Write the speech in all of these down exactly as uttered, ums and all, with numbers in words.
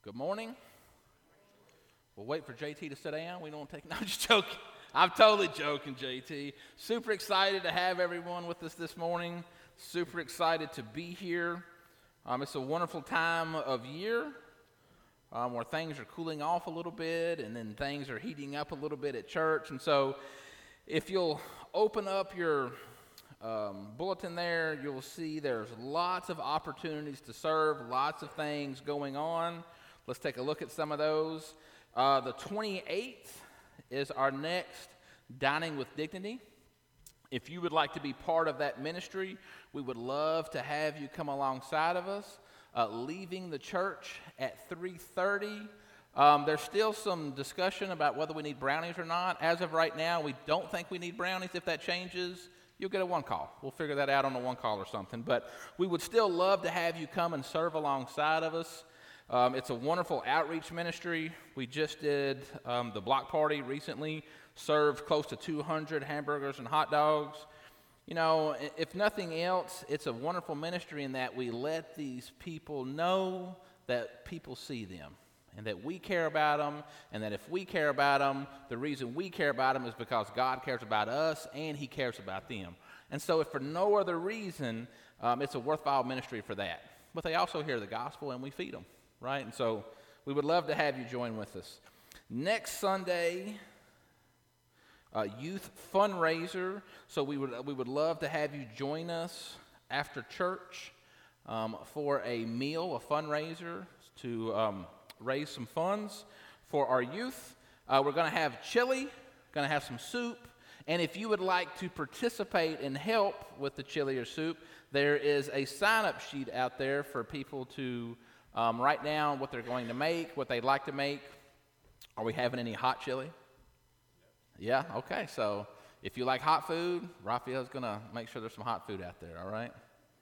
Good morning. We'll wait for J T to sit down. We don't take, no, I'm just joking. I'm totally joking, J T. Super excited to have everyone with us this morning. Super excited to be here. Um, it's a wonderful time of year um, where things are cooling off a little bit and then things are heating up a little bit at church. And so if you'll open up your um, bulletin there, you'll see there's lots of opportunities to serve, lots of things going on. Let's take a look at some of those. Uh, the twenty-eighth is our next Dining with Dignity. If you would like to be part of that ministry, we would love to have you come alongside of us. Uh, leaving the church at three thirty. Um, there's still some discussion about whether we need brownies or not. As of right now, we don't think we need brownies. If that changes, you'll get a one call. We'll figure that out on a one call or something. But we would still love to have you come and serve alongside of us. Um, it's a wonderful outreach ministry. We just did um, the block party recently, served close to two hundred hamburgers and hot dogs. You know, if nothing else, it's a wonderful ministry in that we let these people know that people see them and that we care about them, and that if we care about them, the reason we care about them is because God cares about us and he cares about them. And so if for no other reason, um, it's a worthwhile ministry for that. But they also hear the gospel and we feed them. Right? And so we would love to have you join with us. Next Sunday, uh, youth fundraiser. So we would we would love to have you join us after church um, for a meal, a fundraiser to um, raise some funds for our youth. Uh, we're going to have chili, going to have some soup. And if you would like to participate and help with the chili or soup, there is a sign-up sheet out there for people to Um, write down what they're going to make, what they'd like to make. Are we having any hot chili? Yeah, okay. So if you like hot food, Raphael's going to make sure there's some hot food out there, all right?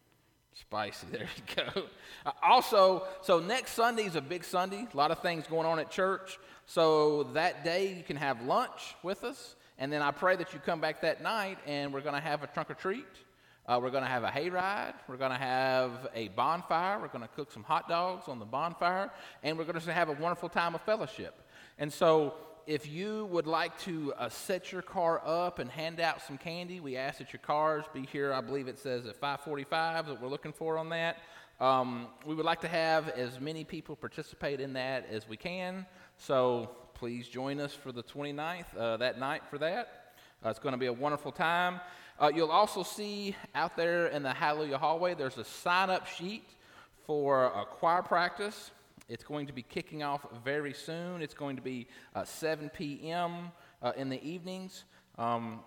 Spicy, there you go. Uh, also, so next Sunday is a big Sunday. A lot of things going on at church. So that day you can have lunch with us. And then I pray that you come back that night and we're going to have a trunk or treat. Uh, we're going to have a hayride. We're going to have a bonfire. We're going to cook some hot dogs on the bonfire. And we're going to have a wonderful time of fellowship. And so if you would like to uh, set your car up and hand out some candy, we ask that your cars be here. I believe it says at five forty-five that we're looking for on that. Um, we would like to have as many people participate in that as we can. So please join us for the twenty-ninth, uh, that night for that. Uh, it's going to be a wonderful time. Uh, you'll also see out there in the Hallelujah hallway, there's a sign-up sheet for a choir practice. It's going to be kicking off very soon. It's going to be uh, seven p.m. Uh, in the evenings. Um,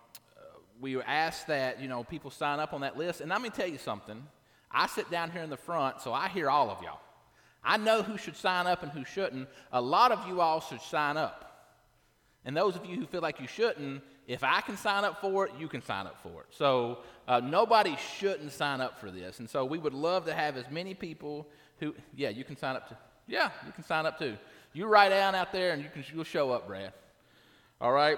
we ask that, you know, people sign up on that list. And let me tell you something. I sit down here in the front, so I hear all of y'all. I know who should sign up and who shouldn't. A lot of you all should sign up. And those of you who feel like you shouldn't, if I can sign up for it, you can sign up for it. So uh, nobody shouldn't sign up for this. And so we would love to have as many people who, yeah, you can sign up too. Yeah, you can sign up too. You write down out there and you can, you'll show up, Brad. All right.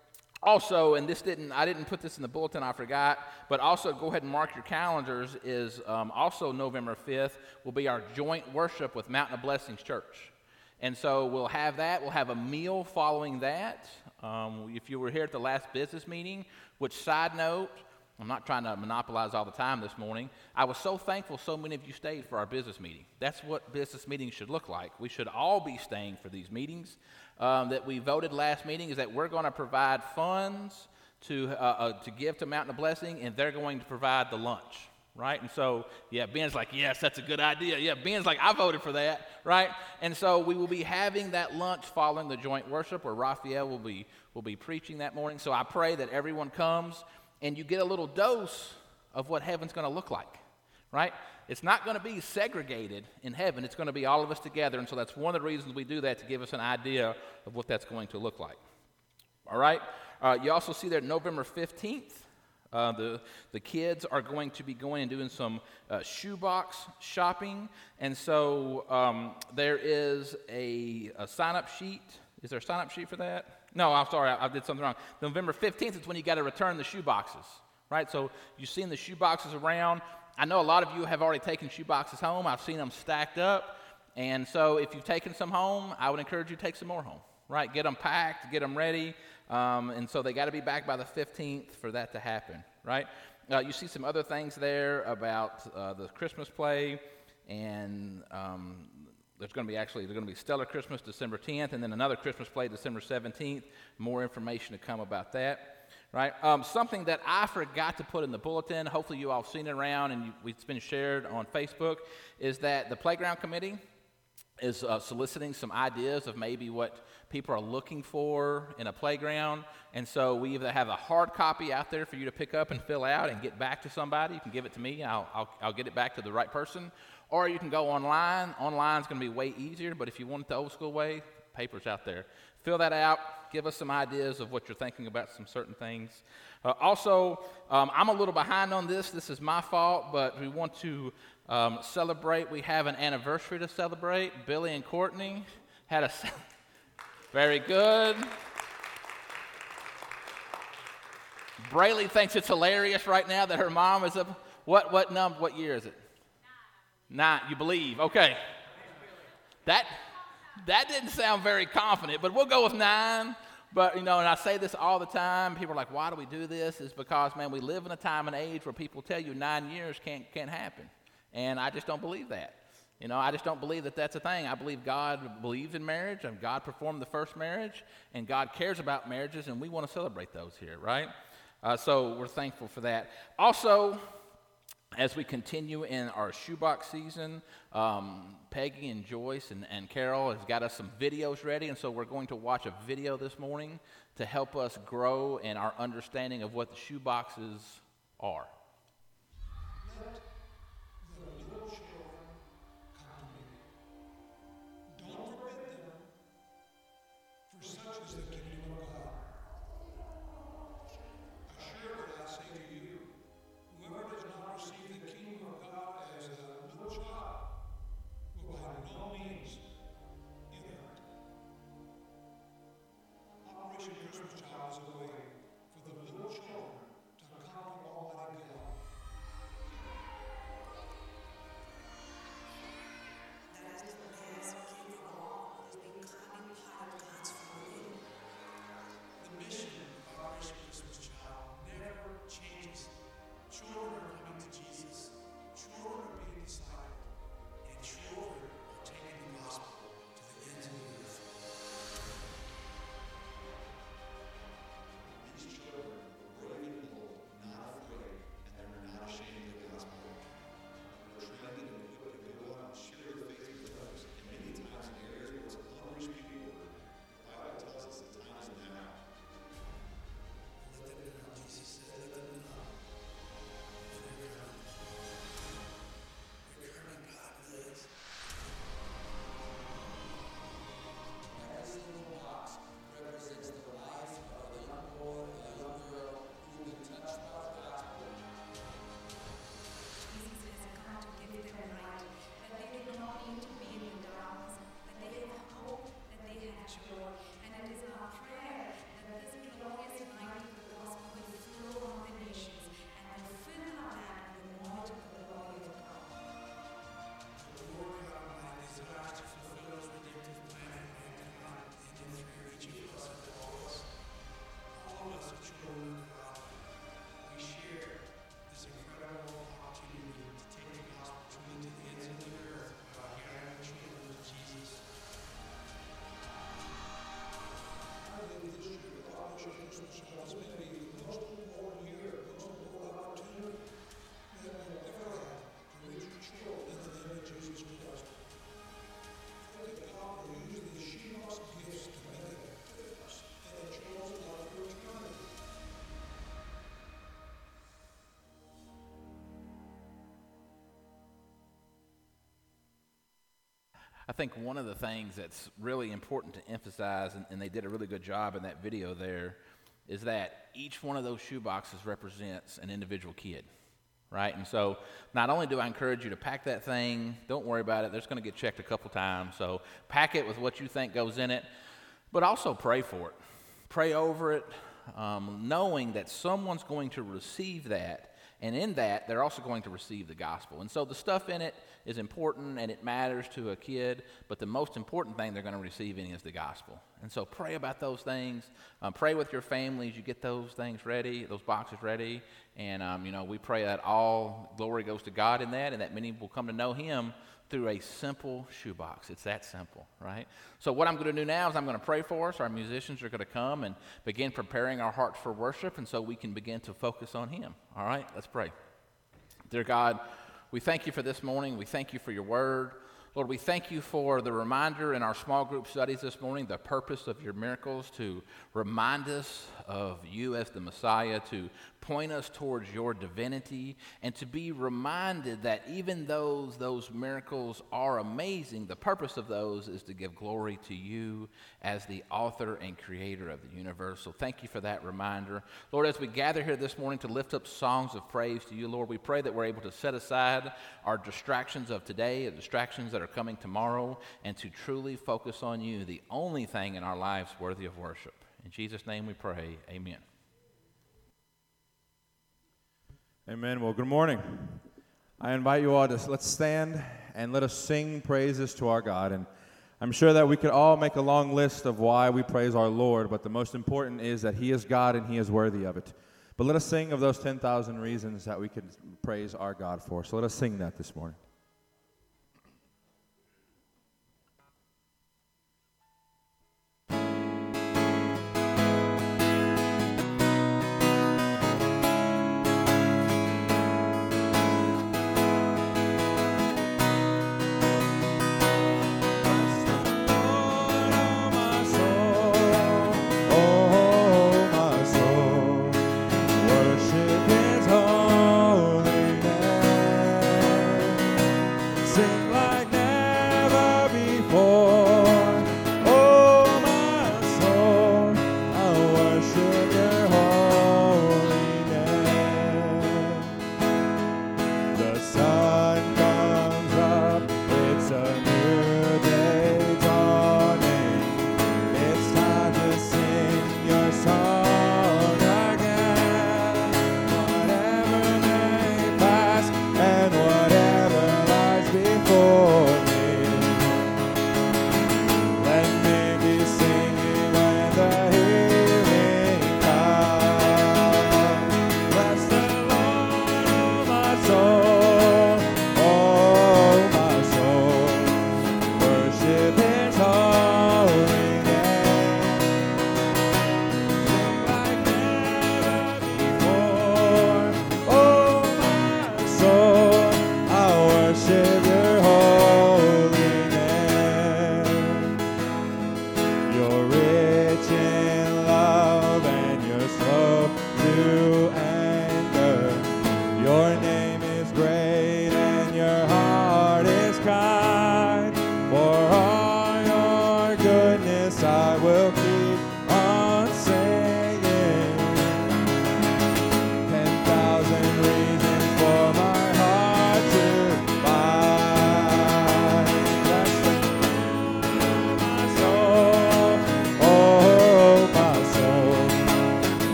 Also, and this didn't, I didn't put this in the bulletin, I forgot, but also go ahead and mark your calendars, is um, also November fifth will be our joint worship with Mountain of Blessings Church. And so we'll have that. We'll have a meal following that. Um, if you were here at the last business meeting, which, side note, I'm not trying to monopolize all the time this morning. I was so thankful so many of you stayed for our business meeting. That's what business meetings should look like. We should all be staying for these meetings. Um, that we voted last meeting is that we're going to provide funds to uh, uh, to give to Mountain of Blessing, and they're going to provide the lunch. Right? And so, yeah, Ben's like, yes, that's a good idea. Yeah, Ben's like, I voted for that, right? And so we will be having that lunch following the joint worship where Raphael will be will be preaching that morning. So I pray that everyone comes and you get a little dose of what heaven's going to look like, right? It's not going to be segregated in heaven. It's going to be all of us together. And so that's one of the reasons we do that, to give us an idea of what that's going to look like. All right? Uh, you also see there November fifteenth. Uh, the the kids are going to be going and doing some uh, shoebox shopping, and so um, there is a, a sign-up sheet. Is there a sign-up sheet for that? No, I'm sorry, I, I did something wrong. November fifteenth is when you got to return the shoe boxes, right? So you've seen the shoe boxes around. I know a lot of you have already taken shoe boxes home. I've seen them stacked up, And so if you've taken some home, I would encourage you to take some more home, right? Get them packed, get them ready. Um, and so they got to be back by the fifteenth for that to happen, right? Uh, you see some other things there about uh, the Christmas play, and um, there's going to be actually, there's going to be Stellar Christmas December tenth, and then another Christmas play December seventeenth. More information to come about that, right? Um, something that I forgot to put in the bulletin, hopefully you all have seen it around and you, it's been shared on Facebook, is that the Playground Committee is uh, soliciting some ideas of maybe what people are looking for in a playground. And so we either have a hard copy out there for you to pick up and fill out and get back to somebody. You can give it to me. I'll, I'll, I'll get it back to the right person. Or you can go online. Online is going to be way easier, but if you want it the old school way, paper's out there. Fill that out. Give us some ideas of what you're thinking about some certain things. Uh, also, um, I'm a little behind on this. This is my fault, but we want to um, celebrate. We have an anniversary to celebrate. Billy and Courtney had a... Very good. Braylee thinks it's hilarious right now that her mom is up. What what number? What year is it? Nine. Nine. You believe? Okay. That that didn't sound very confident, but we'll go with nine. But you know, and I say this all the time. People are like, "Why do we do this?" It's because, man, we live in a time and age where people tell you nine years can't can't happen, and I just don't believe that. You know, I just don't believe that that's a thing. I believe God believes in marriage, and God performed the first marriage, and God cares about marriages, and we want to celebrate those here, right? Uh, so we're thankful for that. Also, as we continue in our shoebox season, um, Peggy and Joyce and, and Carol has got us some videos ready, and so we're going to watch a video this morning to help us grow in our understanding of what the shoeboxes are. I think one of the things that's really important to emphasize, and, and they did a really good job in that video there, is that each one of those shoe boxes represents an individual kid, right? And so not only do I encourage you to pack that thing, don't worry about it, it's going to get checked a couple times, so pack it with what you think goes in it, but also pray for it. Pray over it, um, knowing that someone's going to receive that And in that, they're also going to receive the gospel. And so the stuff in it is important and it matters to a kid, but the most important thing they're going to receive in is the gospel. And so pray about those things. Um, pray with your families. You get those things ready, those boxes ready. And, um, you know, we pray that all glory goes to God in that and that many will come to know him through a simple shoebox. It's that simple, right? So what I'm going to do now is I'm going to pray for us. Our musicians are going to come and begin preparing our hearts for worship, and so we can begin to focus on him. All right, let's pray. Dear God, we thank you for this morning. We thank you for your word. Lord, we thank you for the reminder in our small group studies this morning, the purpose of your miracles to remind us of you as the Messiah, to point us towards your divinity, and to be reminded that even though those miracles are amazing, the purpose of those is to give glory to you as the author and creator of the universe. So thank you for that reminder. Lord, as we gather here this morning to lift up songs of praise to you, Lord, we pray that we're able to set aside our distractions of today, the distractions that are coming tomorrow, and to truly focus on you, the only thing in our lives worthy of worship. In Jesus' name we pray, amen. Amen. Well, good morning. I invite you all to let's stand and let us sing praises to our God. And I'm sure that we could all make a long list of why we praise our Lord, but the most important is that he is God and he is worthy of it. But let us sing of those ten thousand reasons that we can praise our God for. So let us sing that this morning.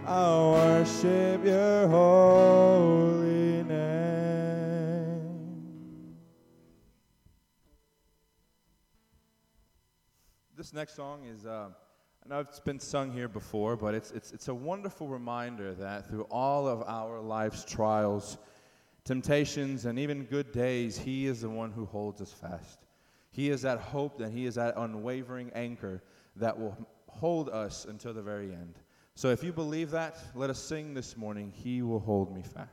I'll worship your holy name. This next song is, uh, I know it's been sung here before, but it's, it's, it's a wonderful reminder that through all of our life's trials, temptations, and even good days, He is the one who holds us fast. He is that hope, and He is that unwavering anchor that will hold us until the very end. So if you believe that, let us sing this morning, He will hold me fast.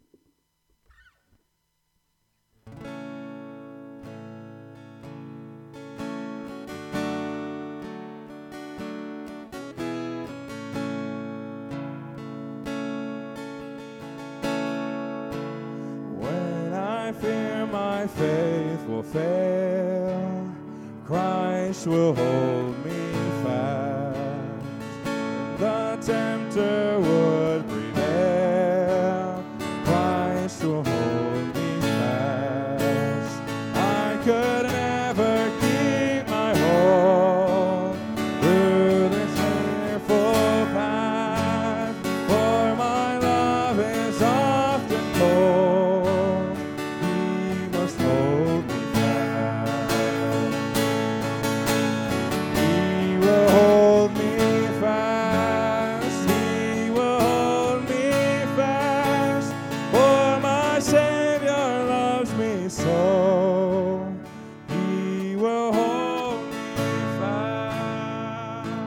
When I fear my faith will fail, Christ will hold me fast. The tempter would prevail, Christ will hold me fast. I could never keep my hold through this fearful path, for my love is often cold. He must hold me fast. He will hold me fast. He will hold me fast. For my Savior loves me so. He will hold me fast.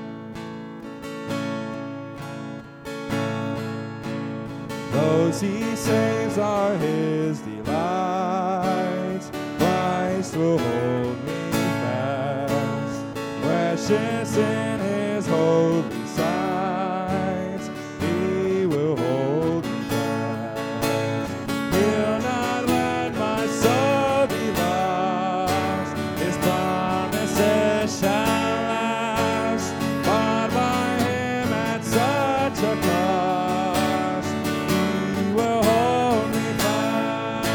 Those He saves are His delight. Christ will hold me fast. Precious in His holy sight, He will hold me fast. He'll not let my soul be lost. His promises shall last. Bought by Him at such a cost, He will hold me fast.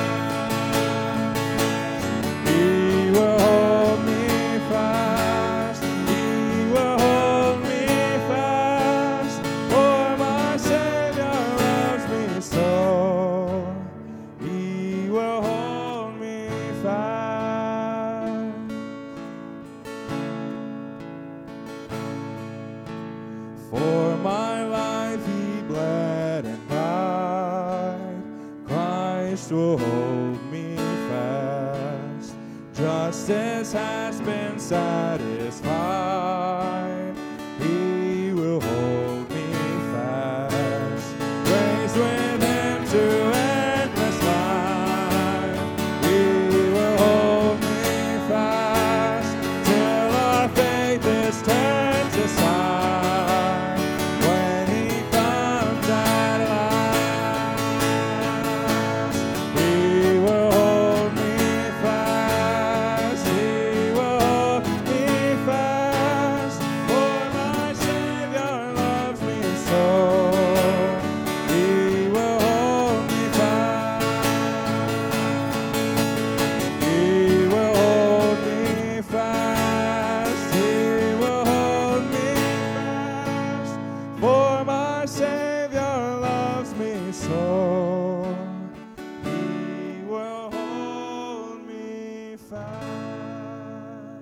He will hold me fast. He will hold me fast. For my Savior loves me so. He will hold me fast. For my life He bled and died. Christ will hold me fast. Justice has been satisfied. He will hold me fast. Raised with Him to endless life. He will hold me fast till our faith is turned to sight. When He comes at last, He will hold me fast. He will hold me fast. For my Savior loves me so. He will hold me fast. He will hold me fast. He will hold me fast. For my Savior loves me so. He will hold me fast.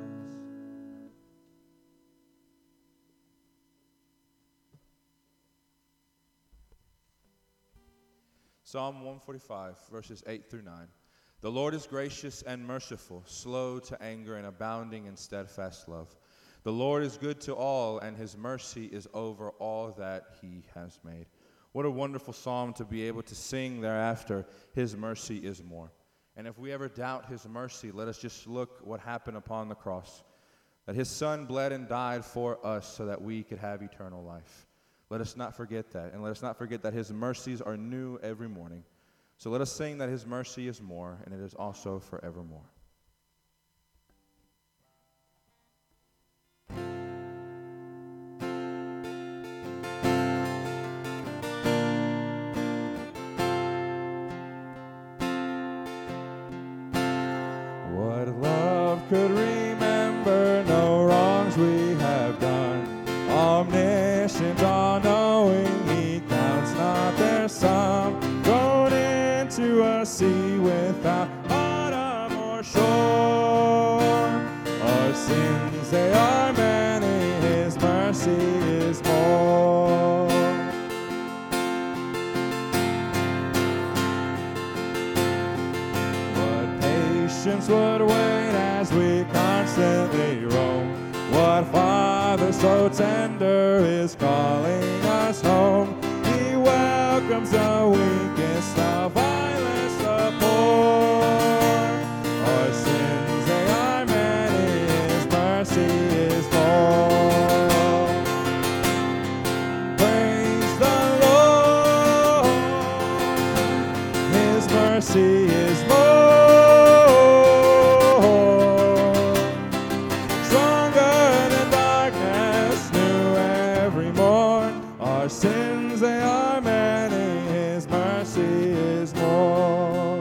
Psalm one forty-five, verses eight through nine. The Lord is gracious and merciful, slow to anger and abounding in steadfast love. The Lord is good to all, and His mercy is over all that He has made. What a wonderful psalm to be able to sing thereafter, His mercy is more. And if we ever doubt His mercy, let us just look what happened upon the cross. That His Son bled and died for us so that we could have eternal life. Let us not forget that, and let us not forget that His mercies are new every morning. So let us sing that His mercy is more, and it is also forevermore. What love could remember no wrongs we have done, omniscient, all-knowing without bottom or shore. Our sins, they are many, His mercy is more. What patience would wait as we constantly roam. What Father so tender is calling us home. He welcomes the weakest, the vilest, the poor. Our sins, they are many, His mercy is more. Praise the Lord, His mercy is more. Sins, they are many, His mercy is more.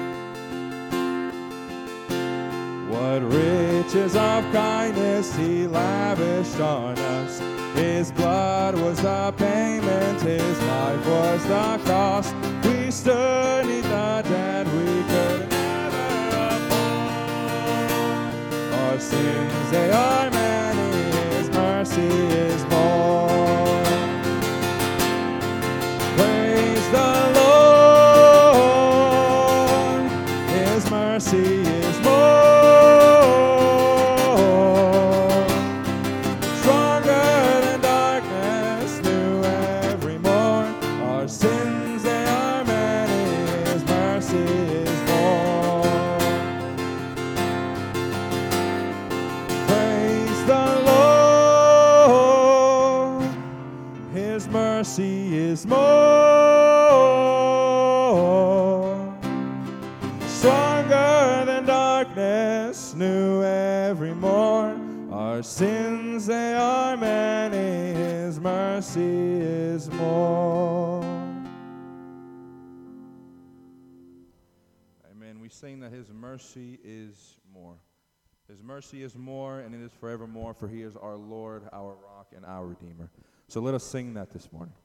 What riches of kindness He lavished on us. His blood was the payment, His life was the cost. We stood neath the debt we could never afford. Our sins, they are many, His mercy is more. Praise the Lord, His mercy is more. Stronger than darkness, new every morn. Our sins, they are many, His mercy is more. Praise the Lord, His mercy is more. Stronger than darkness, new every morn. Our sins, they are many, His mercy is more. Amen. We sing that His mercy is more. His mercy is more, and it is forevermore, for He is our Lord, our rock, and our Redeemer. So let us sing that this morning.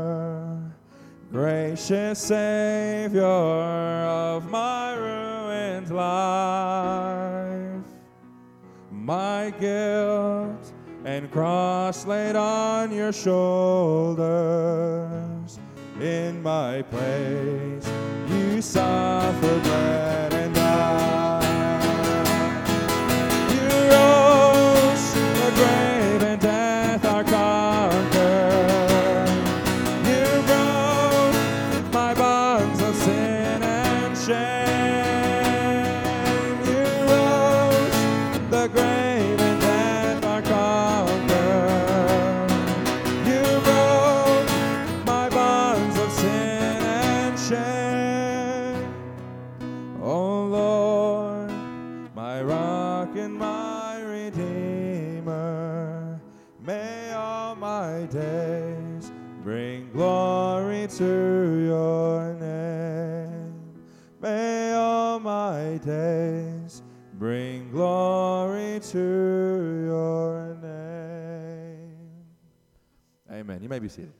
Gracious Savior of my ruin and life. My guilt and cross laid on your shoulders. In my place, you suffered, bled, and died. You rose, the grave and death are conquered. You broke my bonds of sin and shame. You rose, the grave and death are conquered. You broke my bonds of sin and shame. Oh Lord, my rock and my redeemer, may all my days bring glory to your name. May all my days bring glory to your name. Amen. You may be seated.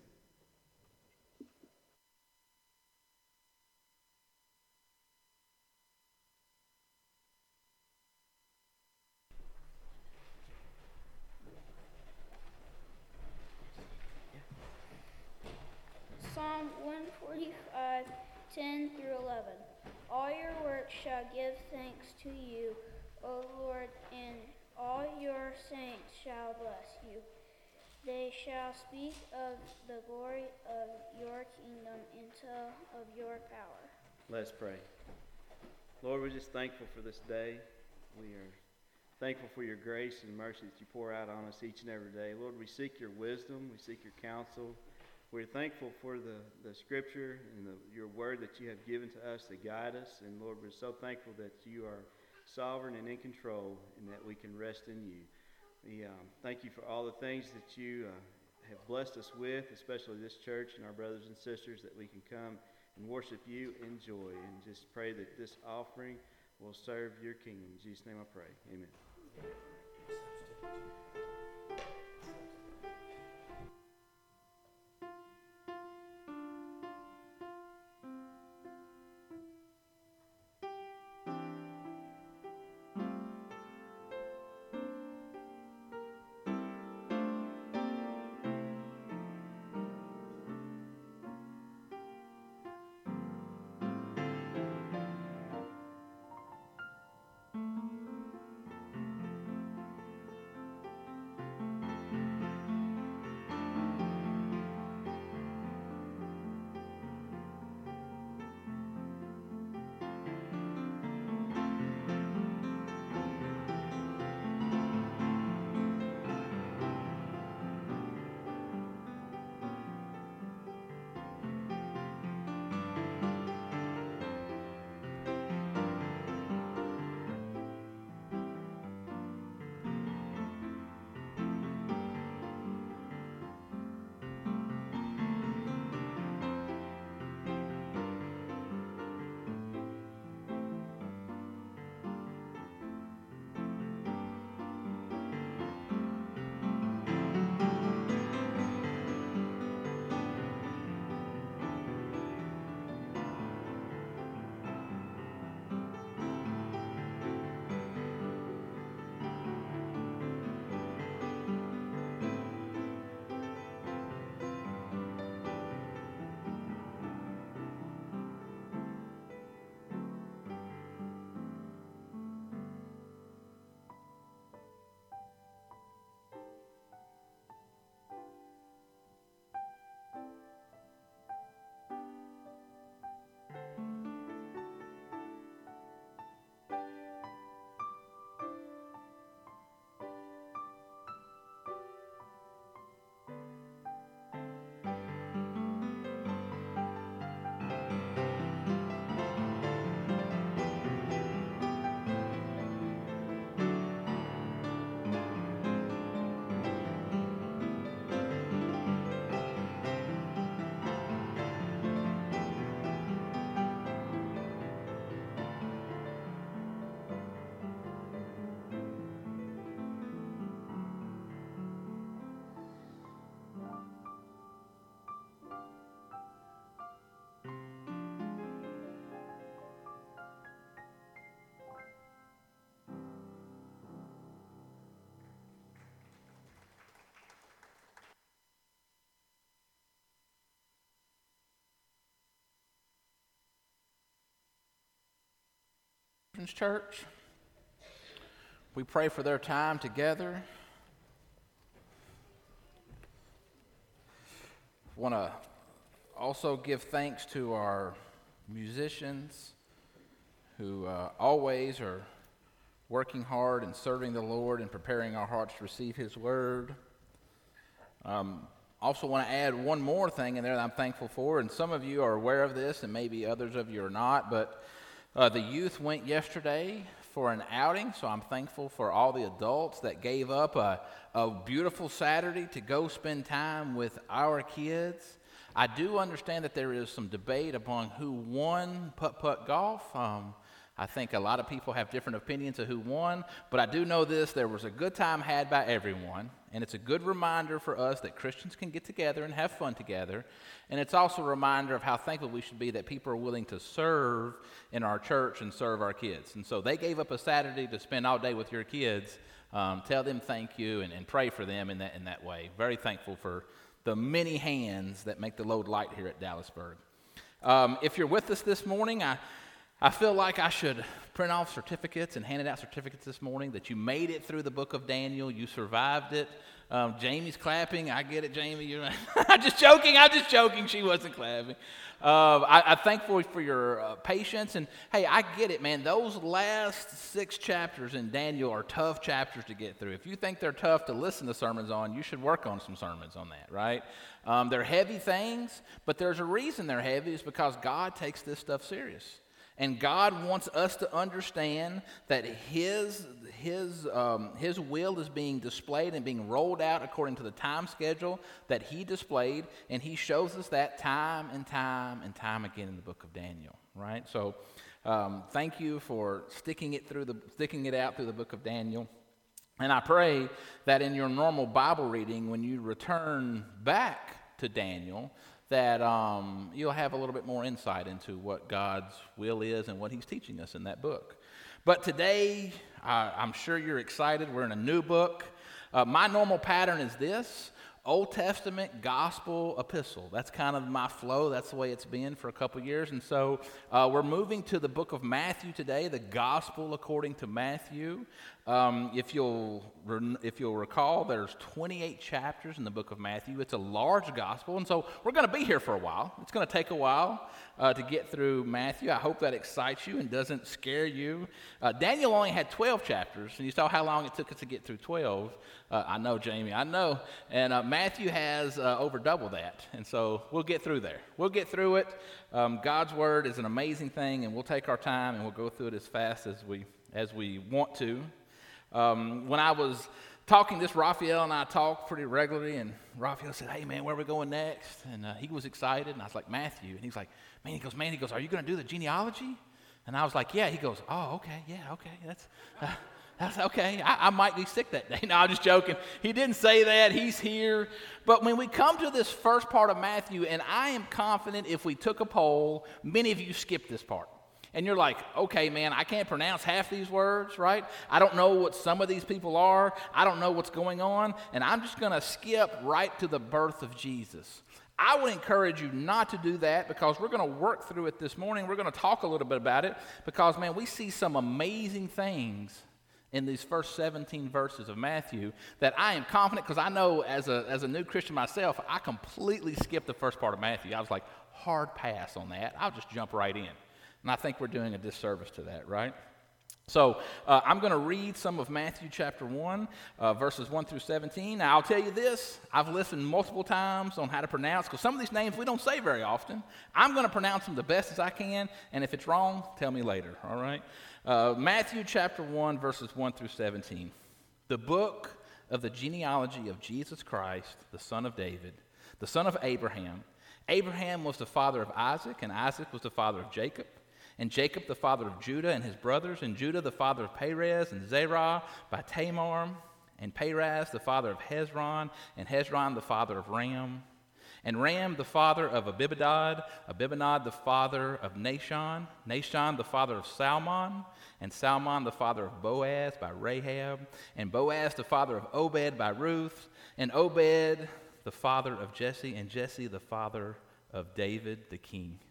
Psalm one forty-five, ten through eleven. All your works shall give thanks to you, O Lord, and all your saints shall bless you. They shall speak of the glory of your kingdom and tell of your power. Let's pray. Lord, we're just thankful for this day. We are thankful for your grace and mercy that you pour out on us each and every day. Lord, we seek your wisdom. We seek your counsel. We're thankful for the, the scripture and the, your word that you have given to us to guide us. And Lord, we're so thankful that you are sovereign and in control and that we can rest in you. We um, thank you for all the things that you uh, have blessed us with, especially this church and our brothers and sisters, that we can come and worship you in joy. And just pray that this offering will serve your kingdom. In Jesus' name I pray. Amen. Children's Church. We pray for their time together. Want to also give thanks to our musicians who uh, always are working hard and serving the Lord and preparing our hearts to receive His Word. Um, also want to add one more thing in there that I'm thankful for, and some of you are aware of this and maybe others of you are not, but uh, the youth went yesterday for an outing, so I'm thankful for all the adults that gave up a, a beautiful Saturday to go spend time with our kids. I do understand that there is some debate upon who won putt-putt golf. Um, I think a lot of people have different opinions of who won, but I do know this, there was a good time had by everyone, and it's a good reminder for us that Christians can get together and have fun together, and it's also a reminder of how thankful we should be that people are willing to serve in our church and serve our kids. And so they gave up a Saturday to spend all day with your kids. Um, tell them thank you and, and pray for them in that, in that way. Very thankful for the many hands that make the load light here at Dallasburg. Um, if you're with us this morning, I I feel like I should print off certificates and hand out certificates this morning that you made it through the book of Daniel, you survived it. Um, Jamie's clapping. I get it, Jamie. You're I'm just joking. I'm just joking. She wasn't clapping. Uh, I, I'm thankful for your uh, patience. And, hey, I get it, man. Those last six chapters in Daniel are tough chapters to get through. If you think they're tough to listen to sermons on, you should work on some sermons on that, right? Um, they're heavy things, but there's a reason they're heavy. It's because God takes this stuff serious. And God wants us to understand that His His um, His will is being displayed and being rolled out according to the time schedule that He displayed, and He shows us that time and time and time again in the book of Daniel. Right? So, um, thank you for sticking it through the sticking it out through the book of Daniel, and I pray that in your normal Bible reading, when you return back to Daniel, that um, you'll have a little bit more insight into what God's will is and what He's teaching us in that book. But today, uh, I'm sure you're excited. We're in a new book. Uh, my normal pattern is this: Old Testament, gospel, epistle. That's kind of my flow. That's the way it's been for a couple years. And so uh, we're moving to the book of Matthew today, the gospel according to Matthew. Um, if you'll re- if you'll recall, there's twenty-eight chapters in the book of Matthew. It's a large gospel, and so we're going to be here for a while. It's going to take a while uh, to get through Matthew. I hope that excites you and doesn't scare you. Uh, Daniel only had twelve chapters, and you saw how long it took us to get through twelve. Uh, I know, Jamie, I know. And uh, Matthew has uh, over double that, and so we'll get through there. We'll get through it. Um, God's Word is an amazing thing, and we'll take our time, and we'll go through it as fast as we as we want to. Um, when I was talking this, Raphael and I talk pretty regularly, and Raphael said, "Hey, man, where are we going next?" And uh, he was excited, and I was like, "Matthew." And he's like, man, he goes, man, he goes, "Are you going to do the genealogy?" And I was like, "Yeah." He goes, "Oh, okay, yeah, okay, that's, uh, that's okay. I, I might be sick that day." No, I'm just joking. He didn't say that. He's here. But when we come to this first part of Matthew, and I am confident if we took a poll, many of you skipped this part. And you're like, okay, man, I can't pronounce half these words, right? I don't know what some of these people are. I don't know what's going on. And I'm just going to skip right to the birth of Jesus. I would encourage you not to do that, because we're going to work through it this morning. We're going to talk a little bit about it because, man, we see some amazing things in these first seventeen verses of Matthew that I am confident, because I know as a, as a new Christian myself, I completely skipped the first part of Matthew. I was like, hard pass on that. I'll just jump right in. And I think we're doing a disservice to that, right? So uh, I'm going to read some of Matthew chapter one, uh, verses one through seventeen. Now, I'll tell you this. I've listened multiple times on how to pronounce, because some of these names we don't say very often. I'm going to pronounce them the best as I can, and if it's wrong, tell me later, all right? Uh, Matthew chapter one, verses one through seventeen. The book of the genealogy of Jesus Christ, the son of David, the son of Abraham. Abraham was the father of Isaac, and Isaac was the father of Jacob. And Jacob the father of Judah and his brothers, and Judah the father of Perez and Zerah by Tamar, and Perez the father of Hezron, and Hezron the father of Ram, and Ram the father of Abibadad, Abibadad the father of Nahshon, Nahshon the father of Salmon, and Salmon the father of Boaz by Rahab, and Boaz the father of Obed by Ruth, and Obed the father of Jesse, and Jesse the father of David the king.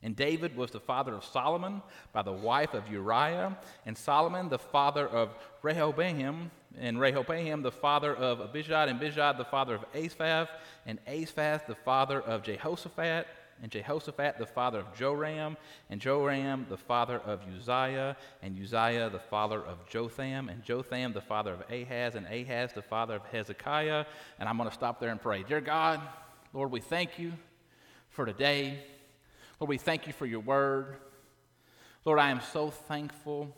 And David was the father of Solomon by the wife of Uriah, and Solomon the father of Rehoboam, and Rehoboam the father of Abijah, and Abijah the father of Asaph, and Asaph the father of Jehoshaphat, and Jehoshaphat the father of Joram, and Joram the father of Uzziah, and Uzziah the father of Jotham, and Jotham the father of Ahaz, and Ahaz the father of Hezekiah. And I'm going to stop there and pray. Dear God, Lord, we thank you for today. Lord, we thank you for your word. Lord, I am so thankful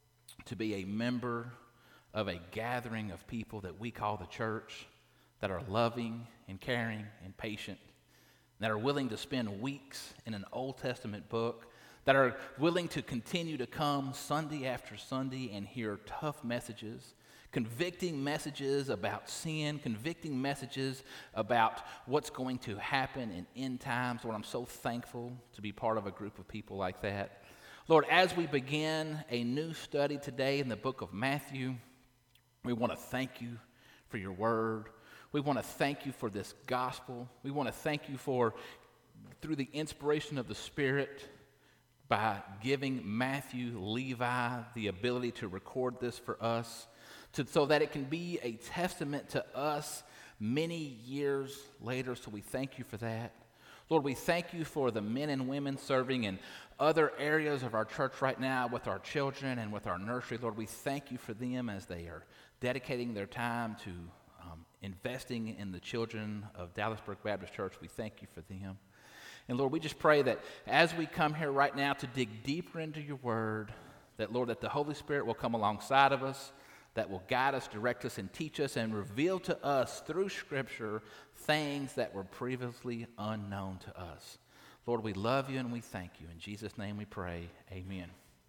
to be a member of a gathering of people that we call the church, that are loving and caring and patient, that are willing to spend weeks in an Old Testament book, that are willing to continue to come Sunday after Sunday and hear tough messages, convicting messages about sin, convicting messages about what's going to happen in end times. Lord, I'm so thankful to be part of a group of people like that. Lord, as we begin a new study today in the book of Matthew, we want to thank you for your word. We want to thank you for this gospel. We want to thank you for, through the inspiration of the Spirit, by giving Matthew, Levi, the ability to record this for us, to, so that it can be a testament to us many years later. So we thank you for that. Lord, we thank you for the men and women serving in other areas of our church right now with our children and with our nursery. Lord, we thank you for them as they are dedicating their time to um, investing in the children of Dallasburg Baptist Church. We thank you for them. And Lord, we just pray that as we come here right now to dig deeper into your word, that, Lord, that the Holy Spirit will come alongside of us, that will guide us, direct us, and teach us, and reveal to us through Scripture things that were previously unknown to us. Lord, we love you and we thank you. In Jesus' name we pray, amen.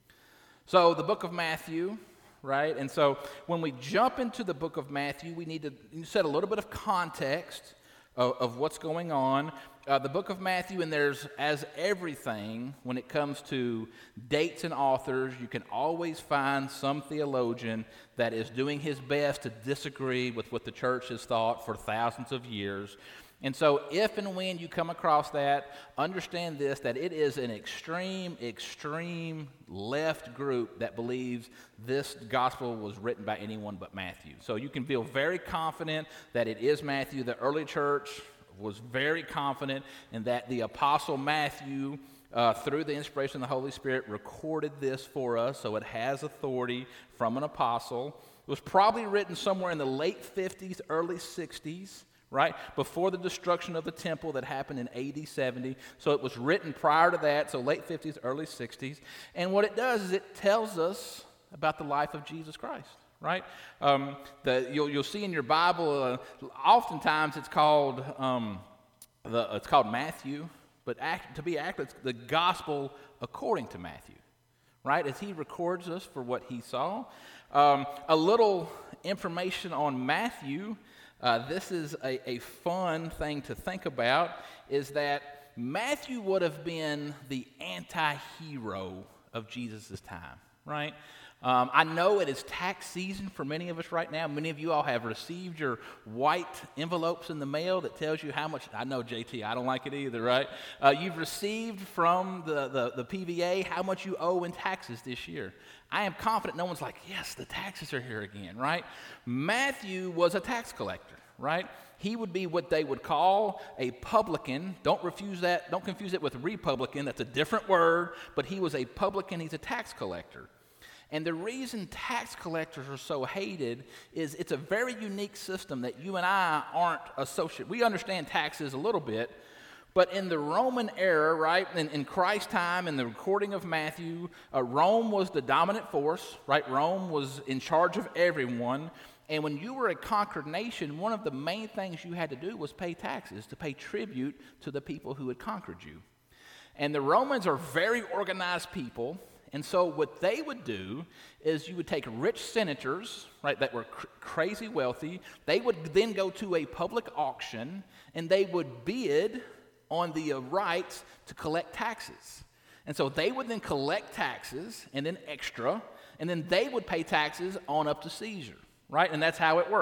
So the book of Matthew, right? And so when we jump into the book of Matthew, we need to set a little bit of context of, of what's going on. Uh, the book of Matthew, and there's, as everything, when it comes to dates and authors, you can always find some theologian that is doing his best to disagree with what the church has thought for thousands of years. And so if and when you come across that, understand this, that it is an extreme, extreme left group that believes this gospel was written by anyone but Matthew. So you can feel very confident that it is Matthew. The early church was very confident in that the apostle Matthew, uh, through the inspiration of the Holy Spirit, recorded this for us, so it has authority from an apostle. It was probably written somewhere in the late fifties, early sixties, right, before the destruction of the temple that happened in A D seventy. So it was written prior to that, so late fifties, early sixties. And what it does is it tells us about the life of Jesus Christ. Right? Um, the, you'll, you'll see in your Bible, uh, oftentimes it's called um, the, it's called Matthew, but act, to be accurate, it's the gospel according to Matthew, right? As he records us for what he saw. Um, a little information on Matthew, uh, this is a, a fun thing to think about, is that Matthew would have been the anti-hero of Jesus' time, right? Um, I know it is tax season for many of us right now. Many of you all have received your white envelopes in the mail that tells you how much. I know, J T, I don't like it either, right? Uh, you've received from the, the, the P V A how much you owe in taxes this year. I am confident no one's like, yes, the taxes are here again, right? Matthew was a tax collector, right? He would be what they would call a publican. Don't refuse that. Don't confuse it with republican. That's a different word, but he was a publican. He's a tax collector. And the reason tax collectors are so hated is it's a very unique system that you and I aren't associated. We understand taxes a little bit, but in the Roman era, right, in, in Christ's time, in the recording of Matthew, uh, Rome was the dominant force, right? Rome was in charge of everyone. And when you were a conquered nation, one of the main things you had to do was pay taxes, to pay tribute to the people who had conquered you. And the Romans are very organized people. And so what they would do is you would take rich senators, right, that were cr- crazy wealthy. They would then go to a public auction, and they would bid on the uh, rights to collect taxes. And so they would then collect taxes, and then extra, and then they would pay taxes on up to seizure, right? And that's how it worked.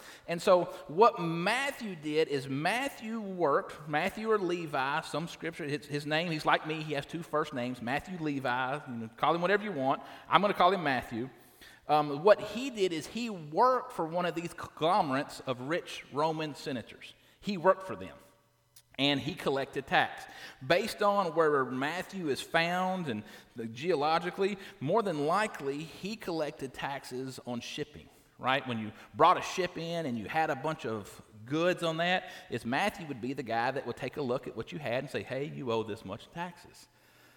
And so what Matthew did is Matthew worked, Matthew or Levi, some scripture, his, his name, he's like me, he has two first names, Matthew, Levi, you know, call him whatever you want. I'm going to call him Matthew. Um, what he did is he worked for one of these conglomerates of rich Roman senators. He worked for them. And he collected tax. Based on where Matthew is found and geologically, more than likely he collected taxes on shipping, right? When you brought a ship in and you had a bunch of goods on that, it's Matthew would be the guy that would take a look at what you had and say, hey, you owe this much taxes.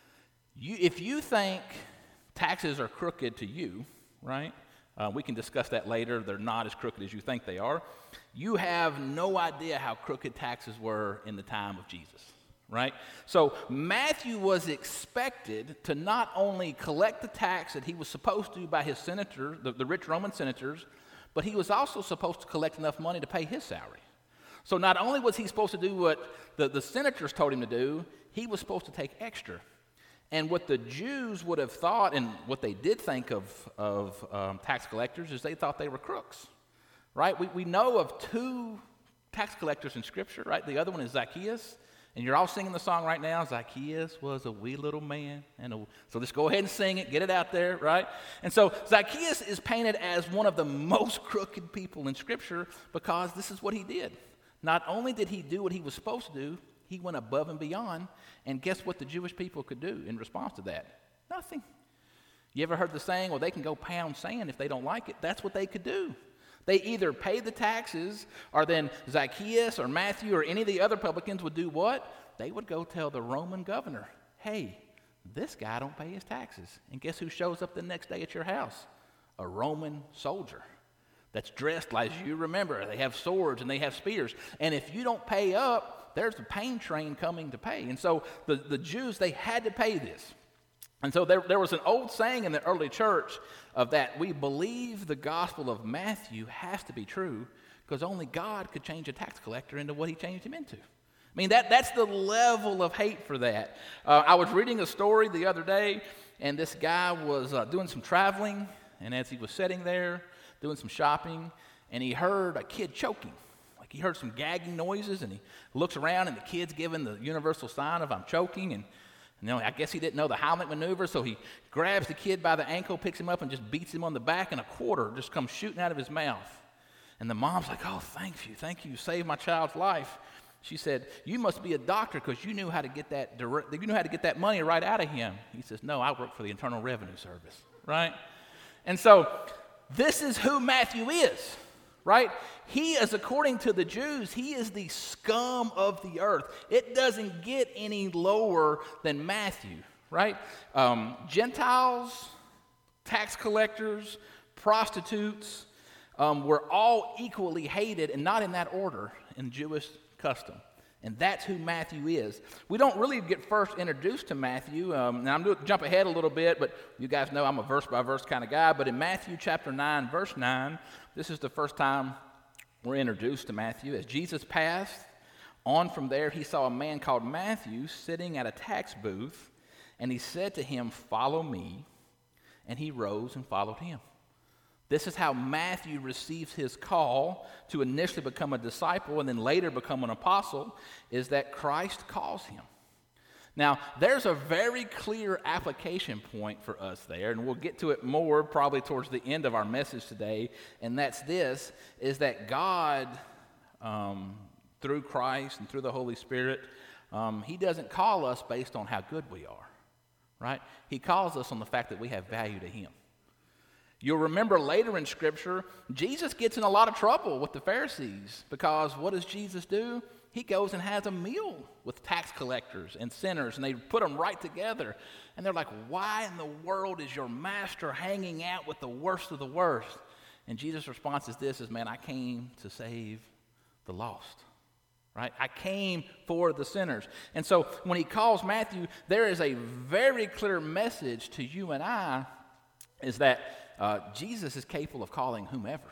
You, if you think taxes are crooked to you, right? Uh, we can discuss that later. They're not as crooked as you think they are. You have no idea how crooked taxes were in the time of Jesus, right? So Matthew was expected to not only collect the tax that he was supposed to by his senator, the, the rich Roman senators, but he was also supposed to collect enough money to pay his salary. So not only was he supposed to do what the, the senators told him to do, he was supposed to take extra. And what the Jews would have thought, and what they did think of, of um, tax collectors, is they thought they were crooks, right? We, we know of two tax collectors in Scripture, right? The other one is Zacchaeus, and you're all singing the song right now, Zacchaeus was a wee little man. and a, So just go ahead and sing it, get it out there, right? And so Zacchaeus is painted as one of the most crooked people in Scripture because this is what he did. Not only did he do what he was supposed to do, he went above and beyond, and guess what the Jewish people could do in response to that? Nothing. You ever heard the saying, well, they can go pound sand if they don't like it? That's what they could do. They either pay the taxes, or then Zacchaeus or Matthew or any of the other publicans would do what? They would go tell the Roman governor, hey, this guy don't pay his taxes. And guess who shows up the next day at your house? A Roman soldier that's dressed like you remember. They have swords and they have spears. And if you don't pay up, there's the pain train coming to pay. And so the, the Jews, they had to pay this. And so there, there was an old saying in the early church of that we believe the gospel of Matthew has to be true because only God could change a tax collector into what he changed him into. I mean, that, that's the level of hate for that. Uh, I was reading a story the other day, and this guy was uh, doing some traveling, and as he was sitting there doing some shopping, and he heard a kid choking. He heard some gagging noises, and he looks around, and the kid's giving the universal sign of I'm choking. And you know, I guess he didn't know the Heimlich maneuver, so he grabs the kid by the ankle, picks him up, and just beats him on the back, and a quarter just comes shooting out of his mouth. And the mom's like, oh, thank you, thank you, you saved my child's life. She said, you must be a doctor because you knew how to get that direct, you knew how to get that money right out of him. He says, no, I work for the Internal Revenue Service, right? And so this is who Matthew is. Right? He is, according to the Jews, he is the scum of the earth. It doesn't get any lower than Matthew, right? Um, Gentiles, tax collectors, prostitutes um, were all equally hated, and not in that order in Jewish custom. And that's who Matthew is. We don't really get first introduced to Matthew. Um, now I'm going to jump ahead a little bit, but you guys know I'm a verse-by-verse kind of guy. But in Matthew chapter nine, verse nine, this is the first time we're introduced to Matthew. As Jesus passed on from there, he saw a man called Matthew sitting at a tax booth, and he said to him, follow me. And he rose and followed him. This is how Matthew receives his call to initially become a disciple and then later become an apostle, is that Christ calls him. Now, there's a very clear application point for us there, and we'll get to it more probably towards the end of our message today, and that's this, is that God, um, through Christ and through the Holy Spirit, um, he doesn't call us based on how good we are, right? He calls us on the fact that we have value to him. You'll remember later in Scripture, Jesus gets in a lot of trouble with the Pharisees because what does Jesus do? He goes and has a meal with tax collectors and sinners, and they put them right together. And they're like, why in the world is your master hanging out with the worst of the worst? And Jesus' response is this, is, man, I came to save the lost. Right? I came for the sinners. And so when he calls Matthew, there is a very clear message to you and I, is that Uh, Jesus is capable of calling whomever.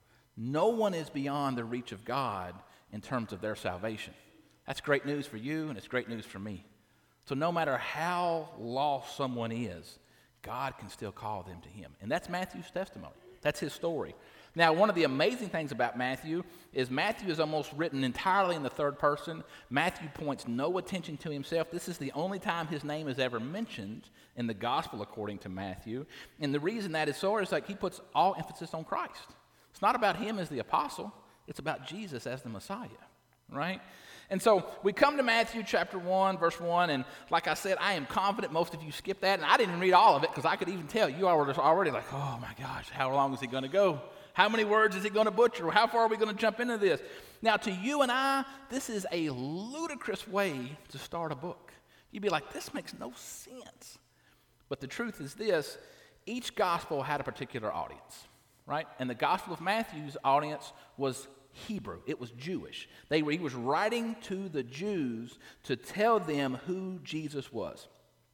No one is beyond the reach of God in terms of their salvation. That's great news for you, and it's great news for me. So no matter how lost someone is, God can still call them to him. And that's Matthew's testimony. That's his story. Now, one of the amazing things about Matthew is Matthew is almost written entirely in the third person. Matthew points no attention to himself. This is the only time his name is ever mentioned in the gospel according to Matthew. And the reason that is so is like he puts all emphasis on Christ. It's not about him as the apostle. It's about Jesus as the Messiah, right? And so we come to Matthew chapter one, verse one, and like I said, I am confident most of you skipped that, and I didn't read all of it because I could even tell you all were already like, oh my gosh, how long is he going to go? How many words is he going to butcher? How far are we going to jump into this? Now, to you and I, this is a ludicrous way to start a book. You'd be like, this makes no sense. But the truth is this, each gospel had a particular audience, right? And the Gospel of Matthew's audience was Hebrew. It was Jewish. They were, he was writing to the Jews to tell them who Jesus was,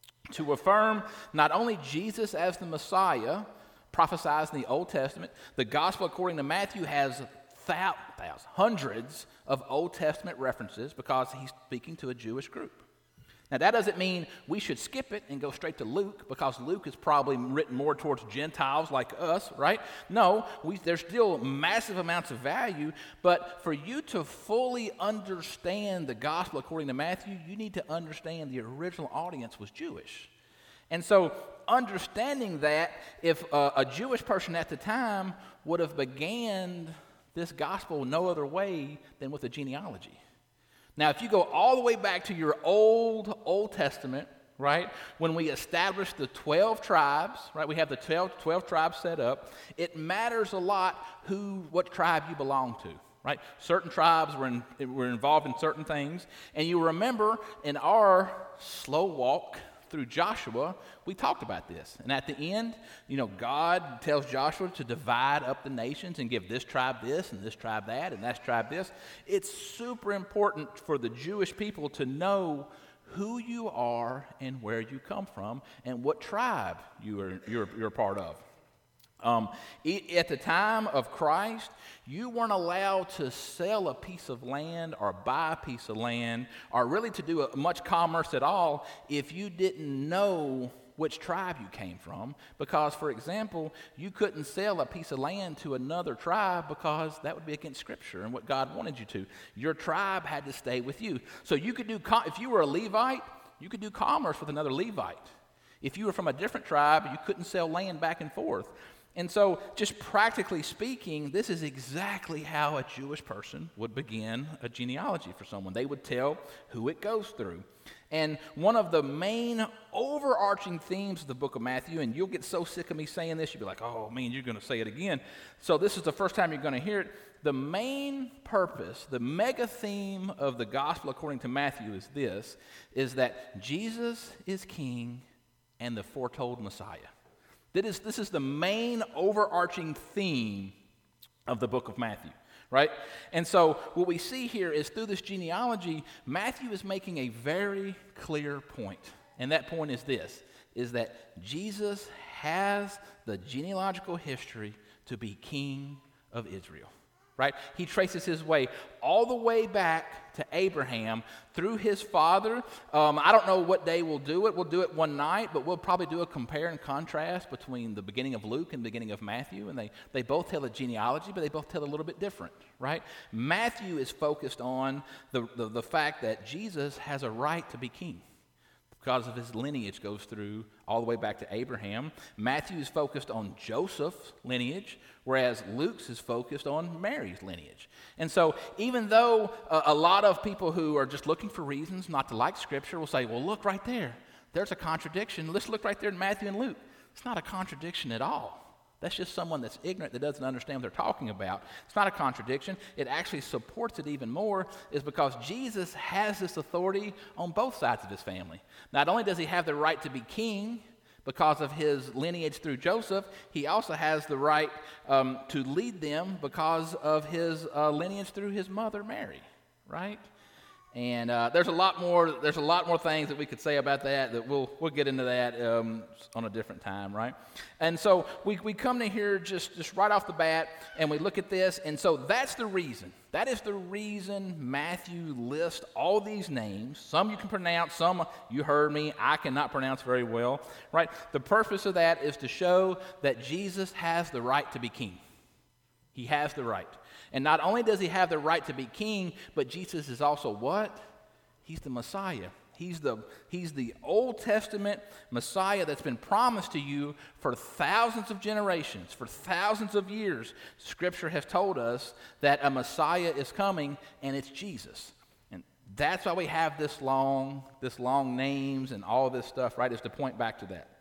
to affirm not only Jesus as the Messiah, prophesied in the Old Testament. The Gospel according to Matthew has thousands, hundreds of Old Testament references because he's speaking to a Jewish group. Now, that doesn't mean we should skip it and go straight to Luke because Luke is probably written more towards Gentiles like us, right? No, we, there's still massive amounts of value, but for you to fully understand the gospel according to Matthew, you need to understand the original audience was Jewish. And so understanding that, if uh, a Jewish person at the time would have began this gospel no other way than with a genealogy. Now, if you go all the way back to your old, Old Testament, right, when we established the twelve tribes, right, we have the twelve, twelve tribes set up, it matters a lot who, what tribe you belong to, right? Certain tribes were, in, were involved in certain things, and you remember in our slow walk through Joshua, we talked about this. And at the end, you know, God tells Joshua to divide up the nations and give this tribe this and this tribe that and that tribe this. It's super important for the Jewish people to know who you are and where you come from and what tribe you are, you're, you're a part of. Um, at the time of Christ, you weren't allowed to sell a piece of land or buy a piece of land or really to do a, much commerce at all if you didn't know which tribe you came from. Because, for example, you couldn't sell a piece of land to another tribe because that would be against Scripture and what God wanted you to. Your tribe had to stay with you. So you could do, com- if you were a Levite, you could do commerce with another Levite. If you were from a different tribe, you couldn't sell land back and forth. And so, just practically speaking, this is exactly how a Jewish person would begin a genealogy for someone. They would tell who it goes through. And one of the main overarching themes of the book of Matthew, and you'll get so sick of me saying this, you'll be like, oh, man, you're going to say it again. So this is the first time you're going to hear it. The main purpose, the mega theme of the gospel according to Matthew is this, is that Jesus is king and the foretold Messiah. That is, this is the main overarching theme of the book of Matthew, right? And so what we see here is through this genealogy, Matthew is making a very clear point. And that point is this, is that Jesus has the genealogical history to be king of Israel. Right? He traces his way all the way back to Abraham through his father. Um, I don't know what day we'll do it. We'll do it one night, but we'll probably do a compare and contrast between the beginning of Luke and the beginning of Matthew. And they, they both tell a genealogy, but they both tell a little bit different, right? Matthew is focused on the, the, the fact that Jesus has a right to be king, because of his lineage goes through all the way back to Abraham. Matthew is focused on Joseph's lineage, whereas Luke's is focused on Mary's lineage. And so even though uh, a lot of people who are just looking for reasons not to like Scripture will say, well, look right there. There's a contradiction. Let's look right there in Matthew and Luke. It's not a contradiction at all. That's just someone that's ignorant that doesn't understand what they're talking about. It's not a contradiction. It actually supports it even more, is because Jesus has this authority on both sides of his family. Not only does he have the right to be king because of his lineage through Joseph, he also has the right um, to lead them because of his uh, lineage through his mother, Mary, right? And uh, there's a lot more. There's a lot more things that we could say about that. That we'll we'll get into that um, on a different time, right? And so we we come to here just just right off the bat, and we look at this, and so that's the reason. That is the reason Matthew lists all these names. Some you can pronounce, some you heard me. I cannot pronounce very well, right? The purpose of that is to show that Jesus has the right to be king. He has the right. And not only does he have the right to be king, but Jesus is also what? He's the Messiah. He's the, he's the Old Testament Messiah that's been promised to you for thousands of generations, for thousands of years. Scripture has told us that a Messiah is coming, and it's Jesus. And that's why we have this long, this long names and all this stuff, right, is to point back to that.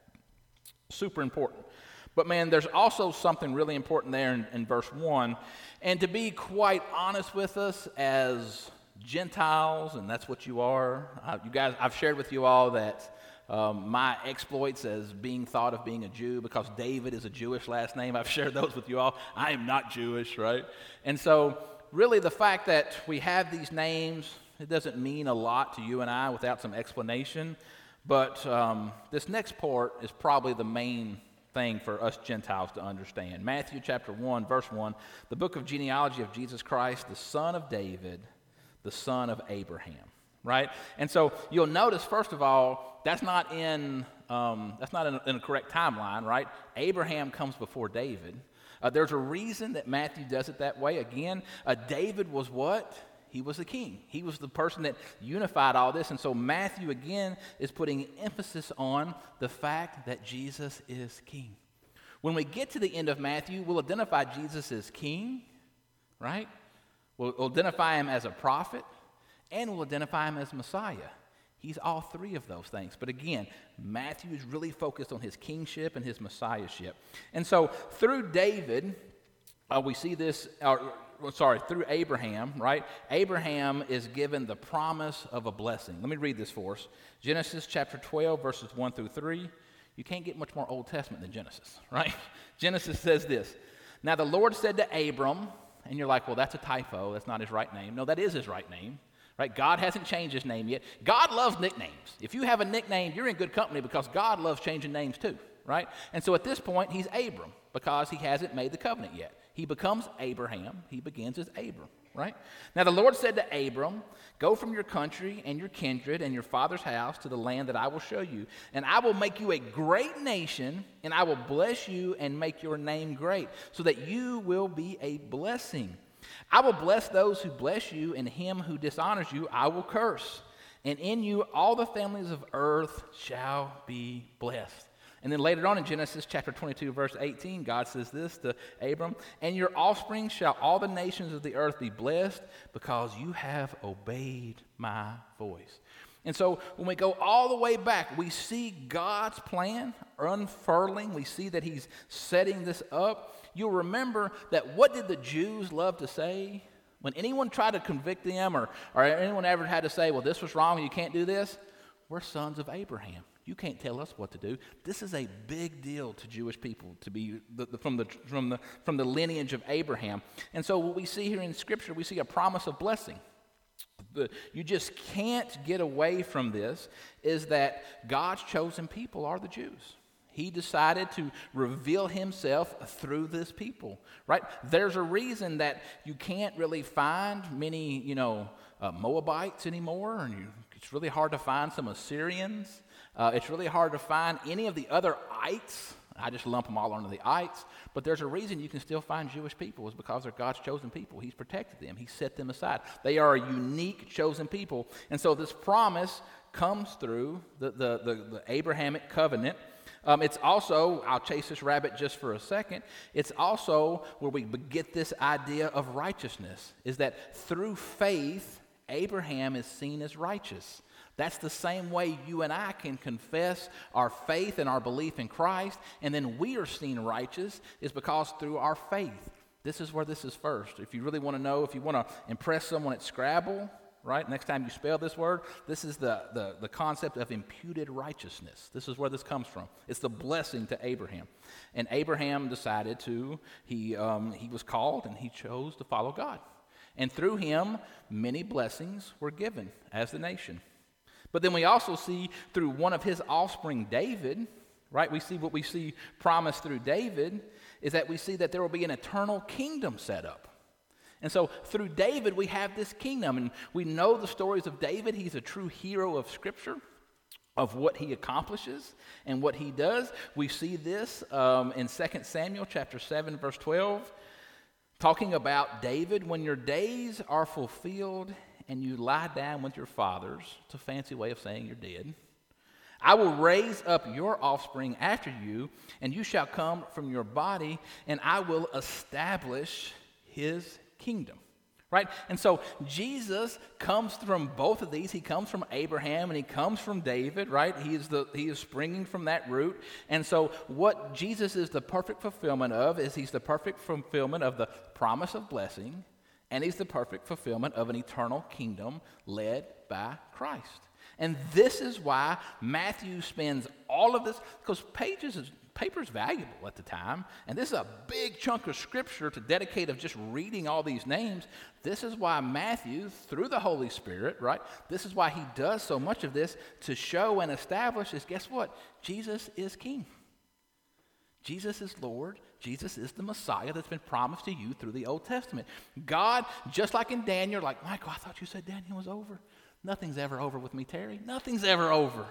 Super important. But man, there's also something really important there in, in verse one. And to be quite honest with us as Gentiles, and that's what you are. Uh, you guys, I've shared with you all that um, my exploits as being thought of being a Jew, because David is a Jewish last name. I've shared those with you all. I am not Jewish, right? And so really the fact that we have these names, it doesn't mean a lot to you and I without some explanation. But um, this next part is probably the main thing for us Gentiles to understand. Matthew chapter one, verse one, the book of genealogy of Jesus Christ, the son of David, the son of Abraham, right? And so you'll notice, first of all, that's not in um, that's not in a, in a correct timeline, right? Abraham comes before David. Uh, there's a reason that Matthew does it that way. Again, uh, David was what? He was the king. He was the person that unified all this. And so Matthew, again, is putting emphasis on the fact that Jesus is king. When we get to the end of Matthew, we'll identify Jesus as king, right? We'll identify him as a prophet, and we'll identify him as Messiah. He's all three of those things. But again, Matthew is really focused on his kingship and his messiahship. And so through David, uh, we see this, uh, sorry, through Abraham, right? Abraham is given the promise of a blessing. Let me read this for us. Genesis chapter twelve, verses one through three. You can't get much more Old Testament than Genesis, right? Genesis says this. Now the Lord said to Abram, and you're like, well, that's a typo. That's not his right name. No, that is his right name, right? God hasn't changed his name yet. God loves nicknames. If you have a nickname, you're in good company, because God loves changing names too, right? And so at this point, he's Abram, because he hasn't made the covenant yet. He becomes Abraham. He begins as Abram, right? Now the Lord said to Abram, go from your country and your kindred and your father's house to the land that I will show you. And I will make you a great nation, and I will bless you and make your name great, so that you will be a blessing. I will bless those who bless you, and him who dishonors you I will curse. And in you all the families of earth shall be blessed. And then later on in Genesis chapter twenty-two, verse eighteen, God says this to Abram, and your offspring shall all the nations of the earth be blessed, because you have obeyed my voice. And so when we go all the way back, we see God's plan unfurling. We see that he's setting this up. You'll remember that what did the Jews love to say? When anyone tried to convict them, or, or anyone ever had to say, well, this was wrong, you can't do this, we're sons of Abraham. You can't tell us what to do. This is a big deal to Jewish people to be the, the, from, the, from, the, from the lineage of Abraham. And so what we see here in Scripture, we see a promise of blessing. The, you just can't get away from this, is that God's chosen people are the Jews. He decided to reveal himself through this people, right? There's a reason that you can't really find many, you know, uh, Moabites anymore, and you, it's really hard to find some Assyrians. Uh, it's really hard to find any of the other ites. I just lump them all under the ites. But there's a reason you can still find Jewish people, is because they're God's chosen people. He's protected them. He set them aside. They are a unique chosen people. And so this promise comes through the, the, the, the Abrahamic covenant. Um, it's also, I'll chase this rabbit just for a second, it's also where we get this idea of righteousness, is that through faith, Abraham is seen as righteous. That's the same way you and I can confess our faith and our belief in Christ, and then we are seen righteous, is because through our faith. This is where this is first. If you really want to know, if you want to impress someone at Scrabble, right, next time you spell this word, this is the, the, the concept of imputed righteousness. This is where this comes from. It's the blessing to Abraham. And Abraham decided to, he, um, he was called and he chose to follow God. And through him, many blessings were given as the nation. But then we also see through one of his offspring, David, right? We see what we see promised through David is that we see that there will be an eternal kingdom set up. And so through David, we have this kingdom, and we know the stories of David. He's a true hero of Scripture, of what he accomplishes and what he does. We see this um, in Second Samuel chapter seven, verse twelve. talking about David, when your days are fulfilled and you lie down with your fathers, it's a fancy way of saying you're dead, I will raise up your offspring after you, and you shall come from your body, and I will establish his kingdom. Right? And so Jesus comes from both of these. He comes from Abraham and he comes from David, right? He is the he is springing from that root. And so what Jesus is the perfect fulfillment of is he's the perfect fulfillment of the promise of blessing, and he's the perfect fulfillment of an eternal kingdom led by Christ. And this is why Matthew spends all of this, because pages is paper is valuable at the time, and this is a big chunk of scripture to dedicate of just reading all these names. This is why Matthew, through the Holy Spirit, right, this is why he does so much of this to show and establish is, guess what? Jesus is king. Jesus is Lord. Jesus is the Messiah that's been promised to you through the Old Testament. God, just like in Daniel, like, Michael, I thought you said Daniel was over. Nothing's ever over with me, Terry. Nothing's ever over.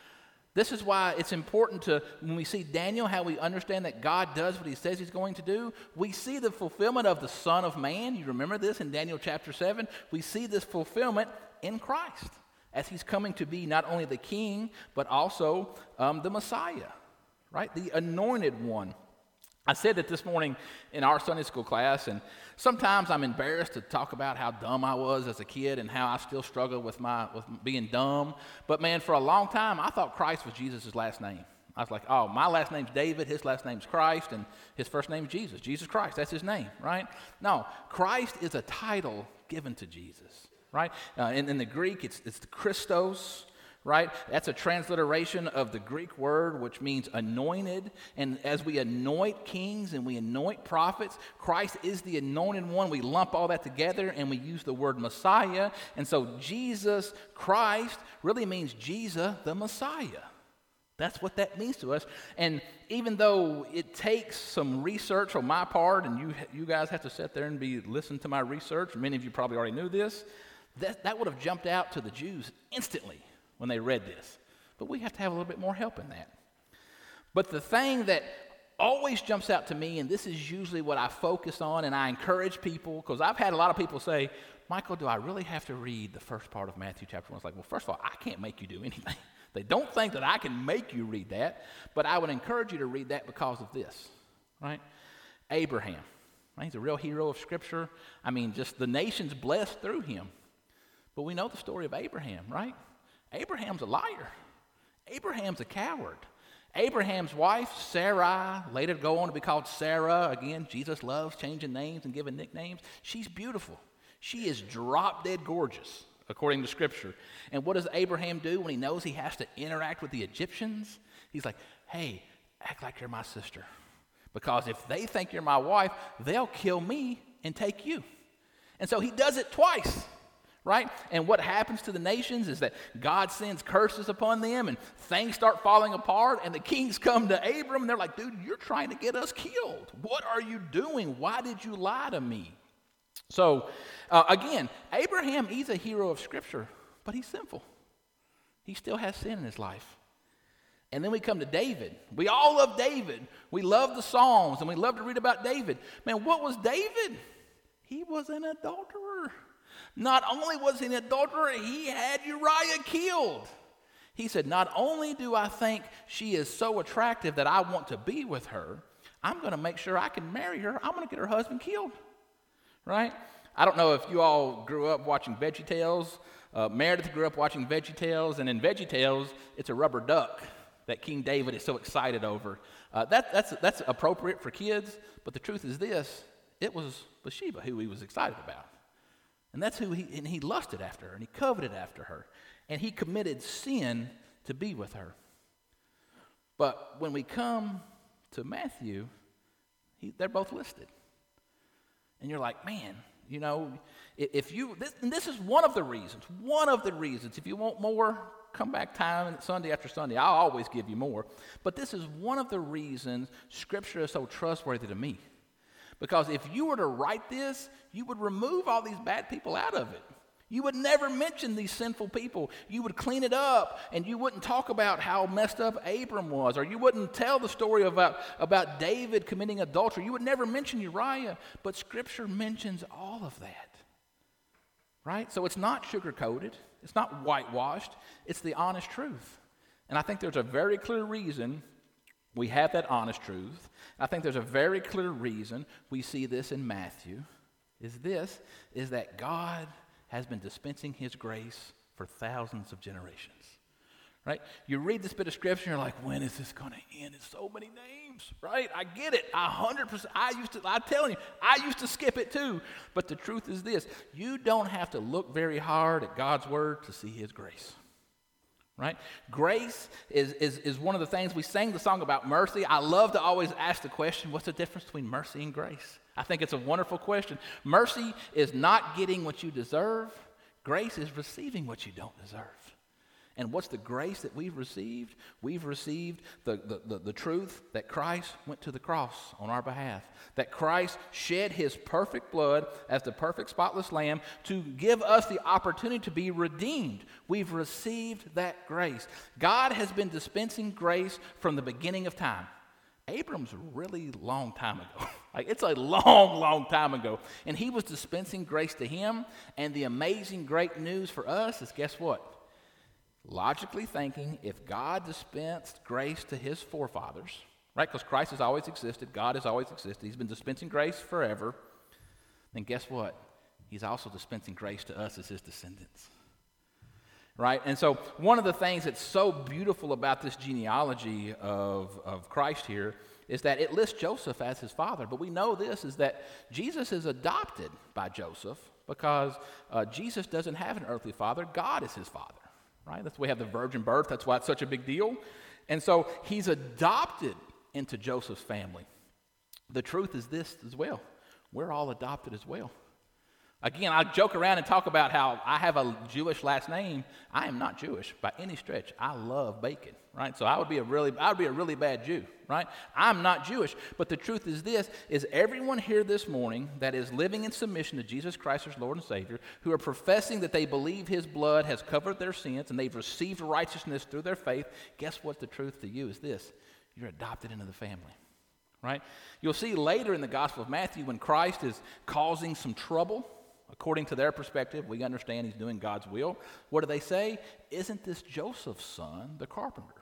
This is why it's important to, when we see Daniel, how we understand that God does what he says he's going to do. We see the fulfillment of the Son of Man. You remember this in Daniel chapter seven. We see this fulfillment in Christ as he's coming to be not only the king, but also um, the Messiah, right? The anointed one. I said that this morning in our Sunday school class, and sometimes I'm embarrassed to talk about how dumb I was as a kid and how I still struggle with my with being dumb. But man, for a long time, I thought Christ was Jesus' last name. I was like, oh, my last name's David, his last name's Christ, and his first name's Jesus. Jesus Christ, that's his name, right? No, Christ is a title given to Jesus, right? Uh, in, in the Greek, it's, it's the Christos, right? That's a transliteration of the Greek word, which means anointed. And as we anoint kings and we anoint prophets, Christ is the anointed one. We lump all that together and we use the word Messiah. And so Jesus Christ really means Jesus the Messiah. That's what that means to us. And even though it takes some research on my part, and you you guys have to sit there and be listen to my research, many of you probably already knew this, that, that would have jumped out to the Jews instantly when they read this. But we have to have a little bit more help in that. But the thing that always jumps out to me, and this is usually what I focus on, and I encourage people, because I've had a lot of people say, Michael, do I really have to read the first part of Matthew chapter one? It's like, well, first of all, I can't make you do anything. They don't think that I can make you read that, but I would encourage you to read that because of this, right? Abraham, right? He's a real hero of Scripture. I mean, just the nation's blessed through him. But we know the story of Abraham, right? Abraham's a liar. Abraham's a coward. Abraham's wife, Sarai, later go on to be called Sarah. Again, Jesus loves changing names and giving nicknames. She's beautiful. She is drop-dead gorgeous, according to Scripture. And what does Abraham do when he knows he has to interact with the Egyptians? He's like, hey, act like you're my sister. Because if they think you're my wife, they'll kill me and take you. And so he does it twice. Right? And what happens to the nations is that God sends curses upon them and things start falling apart, and the kings come to Abram and they're like, dude, you're trying to get us killed. What are you doing? Why did you lie to me? So, uh, again, Abraham, he's a hero of Scripture, but he's sinful. He still has sin in his life. And then we come to David. We all love David. We love the Psalms, and we love to read about David. Man, what was David? He was an adulterer. Not only was he an adulterer, he had Uriah killed. He said, not only do I think she is so attractive that I want to be with her, I'm going to make sure I can marry her. I'm going to get her husband killed. Right? I don't know if you all grew up watching VeggieTales. Uh, Meredith grew up watching VeggieTales, and in VeggieTales, it's a rubber duck that King David is so excited over. Uh, that, that's, that's appropriate for kids, but the truth is this, it was Bathsheba who he was excited about. And that's who he, and he lusted after her, and he coveted after her, and he committed sin to be with her. But when we come to Matthew, he, they're both listed. And you're like, man, you know, if you, this, and this is one of the reasons, one of the reasons, if you want more, come back time Sunday after Sunday. I'll always give you more. But this is one of the reasons Scripture is so trustworthy to me. Because if you were to write this, you would remove all these bad people out of it. You would never mention these sinful people. You would clean it up, and you wouldn't talk about how messed up Abram was, or you wouldn't tell the story about, about David committing adultery. You would never mention Uriah, but Scripture mentions all of that, right? So it's not sugar-coated. It's not whitewashed. It's the honest truth. And I think there's a very clear reason we have that honest truth. I think there's a very clear reason we see this in Matthew, is this, is that God has been dispensing his grace for thousands of generations, right? You read this bit of scripture, and you're like, when is this going to end? It's so many names, right? I get it, one hundred percent. I used to, I'm telling you, I used to skip it too. But the truth is this, you don't have to look very hard at God's word to see his grace, right? Grace is, is, is one of the things, we sang the song about mercy. I love to always ask the question, what's the difference between mercy and grace? I think it's a wonderful question. Mercy is not getting what you deserve. Grace is receiving what you don't deserve. And what's the grace that we've received? We've received the, the, the, the truth that Christ went to the cross on our behalf, that Christ shed his perfect blood as the perfect spotless lamb to give us the opportunity to be redeemed. We've received that grace. God has been dispensing grace from the beginning of time. Abram's a really long time ago. Like, it's a long, long time ago. And he was dispensing grace to him. And the amazing great news for us is, guess what? Logically thinking, if God dispensed grace to his forefathers, right? Because Christ has always existed. God has always existed. He's been dispensing grace forever. Then guess what? He's also dispensing grace to us as his descendants. Right? And so one of the things that's so beautiful about this genealogy of, of Christ here is that it lists Joseph as his father. But we know this is that Jesus is adopted by Joseph because uh, Jesus doesn't have an earthly father. God is his father. Right? That's why we have the virgin birth. That's why it's such a big deal. And so he's adopted into Joseph's family. The truth is this as well. We're all adopted as well. Again, I joke around and talk about how I have a Jewish last name. I am not Jewish by any stretch. I love bacon, right? So I would be a really, I would be a really bad Jew, right? I'm not Jewish. But the truth is this, is everyone here this morning that is living in submission to Jesus Christ as Lord and Savior, who are professing that they believe his blood has covered their sins and they've received righteousness through their faith, guess what the truth to you is this? You're adopted into the family, right? You'll see later in the Gospel of Matthew when Christ is causing some trouble. According to their perspective, we understand he's doing God's will. What do they say? Isn't this Joseph's son, the carpenter?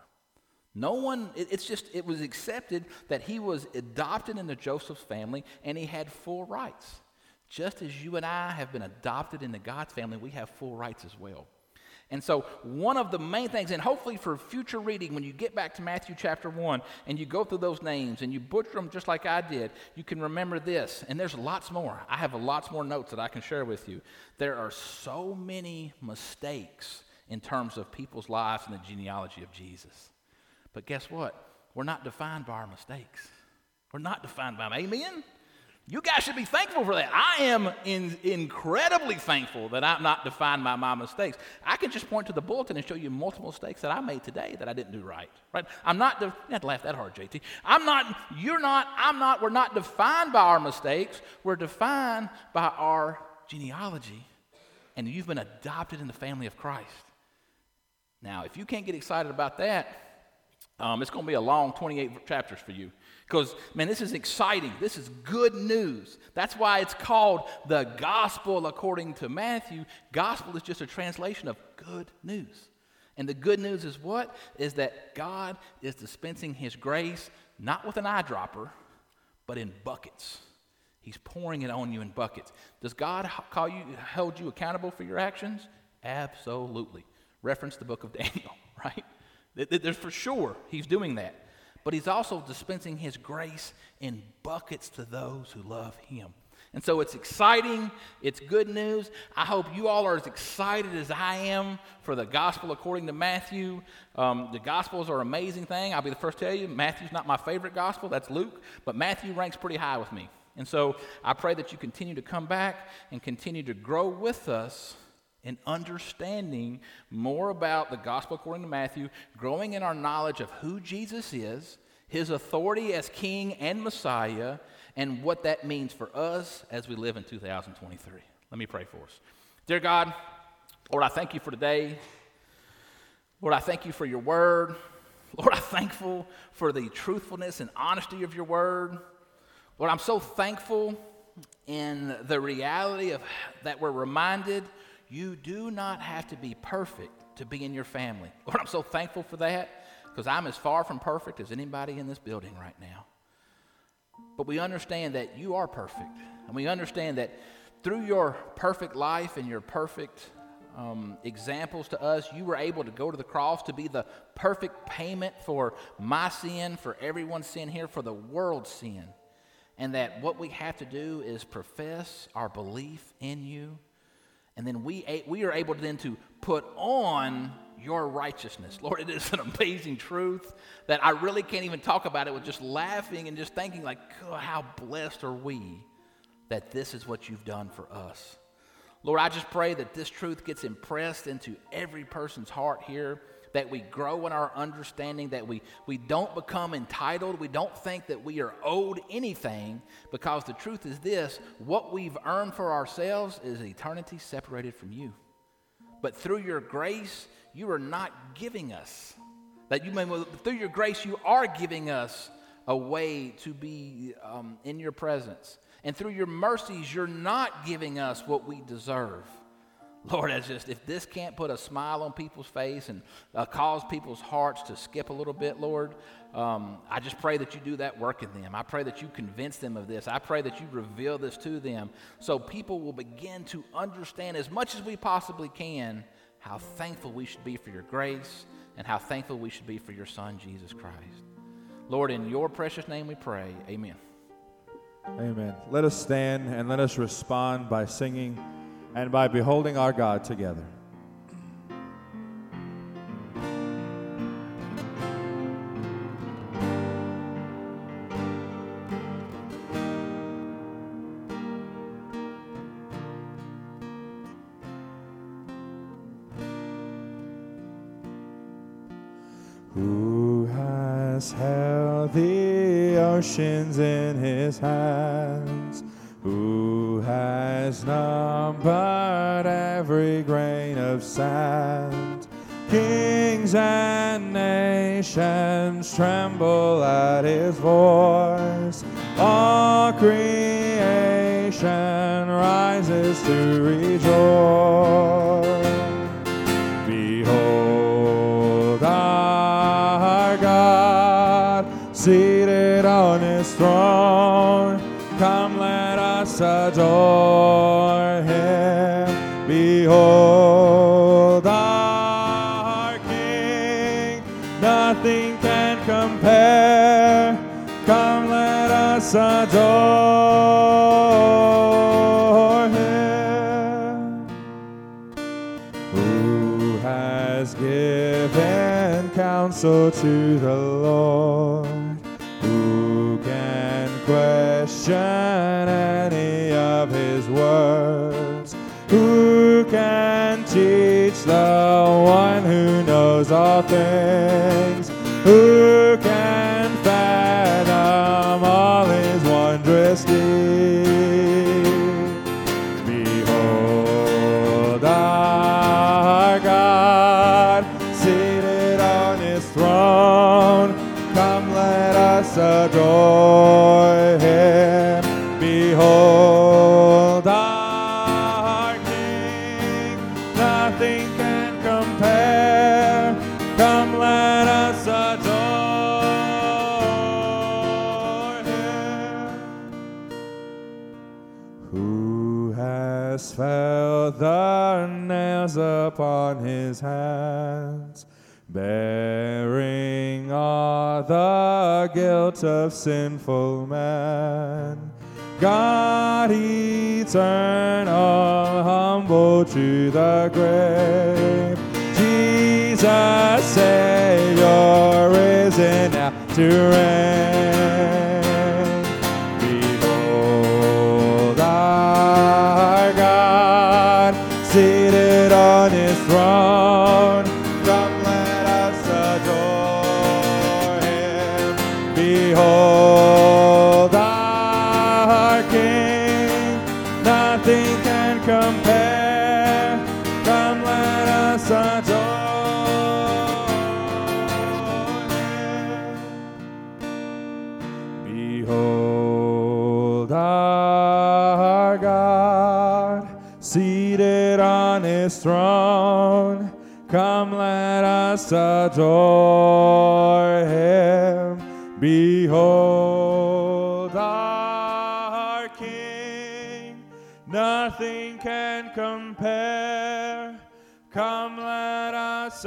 No one, it, it's just, it was accepted that he was adopted into Joseph's family and he had full rights. Just as you and I have been adopted into God's family, we have full rights as well. And so one of the main things, and hopefully for future reading, when you get back to Matthew chapter one and you go through those names and you butcher them just like I did, you can remember this. And there's lots more. I have lots more notes that I can share with you. There are so many mistakes in terms of people's lives in the genealogy of Jesus. But guess what? We're not defined by our mistakes. We're not defined by them. Amen? You guys should be thankful for that. I am in, incredibly thankful that I'm not defined by my mistakes. I can just point to the bulletin and show you multiple mistakes that I made today that I didn't do right. Right? I'm not. De- you don't have to laugh that hard, J T. I'm not. You're not. I'm not. We're not defined by our mistakes. We're defined by our genealogy, and you've been adopted in the family of Christ. Now, if you can't get excited about that, um, it's going to be a long twenty-eight chapters for you. Because, man, this is exciting. This is good news. That's why it's called the gospel according to Matthew. Gospel is just a translation of good news. And the good news is what? Is that God is dispensing his grace, not with an eyedropper, but in buckets. He's pouring it on you in buckets. Does God call you, hold you accountable for your actions? Absolutely. Reference the book of Daniel, right? There's for sure he's doing that. But he's also dispensing his grace in buckets to those who love him. And so it's exciting. It's good news. I hope you all are as excited as I am for the gospel according to Matthew. Um, the gospels are an amazing thing. I'll be the first to tell you, Matthew's not my favorite gospel. That's Luke. But Matthew ranks pretty high with me. And so I pray that you continue to come back and continue to grow with us in understanding more about the gospel according to Matthew, growing in our knowledge of who Jesus is, his authority as King and Messiah, and what that means for us as we live in two thousand twenty-three. Let me pray for us. Dear God, Lord, I thank you for today. Lord, I thank you for your word. Lord, I'm thankful for the truthfulness and honesty of your word. Lord, I'm so thankful in the reality of that we're reminded you do not have to be perfect to be in your family. Lord, I'm so thankful for that because I'm as far from perfect as anybody in this building right now. But we understand that you are perfect, and we understand that through your perfect life and your perfect um, examples to us, you were able to go to the cross to be the perfect payment for my sin, for everyone's sin here, for the world's sin. And that what we have to do is profess our belief in you, and then we we are able then to put on your righteousness. Lord, it is an amazing truth that I really can't even talk about it with just laughing and just thinking like, God, how blessed are we that this is what you've done for us. Lord, I just pray that this truth gets impressed into every person's heart here, that we grow in our understanding, that we, we don't become entitled. We don't think that we are owed anything, because the truth is this: what we've earned for ourselves is eternity separated from you. But through your grace, you are not giving us that. You may through your grace, you are giving us a way to be um, in your presence, and through your mercies, you're not giving us what we deserve. Lord, that's just, if this can't put a smile on people's face and uh, cause people's hearts to skip a little bit, Lord, um, I just pray that you do that work in them. I pray that you convince them of this. I pray that you reveal this to them so people will begin to understand as much as we possibly can how thankful we should be for your grace and how thankful we should be for your Son, Jesus Christ. Lord, in your precious name we pray. Amen. Amen. Let us stand and let us respond by singing and by beholding our God together. Who has held the oceans in his hands? Who has numbered every grain of sand? Kings and nations tremble at his voice. All creation rises to rejoice. Behold our God, seated on his throne. Come, let us adore him. Behold our King, nothing can compare. Come, let us adore him. Who has given counsel to the Lord? Who can question any of his words? Who can teach the one who knows all things? Who can fathom all his wondrous deeds? Behold our God, seated on his throne. Come, let us adore him. Behold our King, nothing can compare. Come, let us adore him. Who has felt the nails upon his hands, bearing all the guilt of sinful man? God eternal, humble to the grave. Jesus, Savior, risen now to reign. Behold our God, seated on his throne. Come, let us adore him. Behold our King, nothing can compare. Come, let his throne. Come, let us adore him. Behold our King, nothing can compare. Come, let us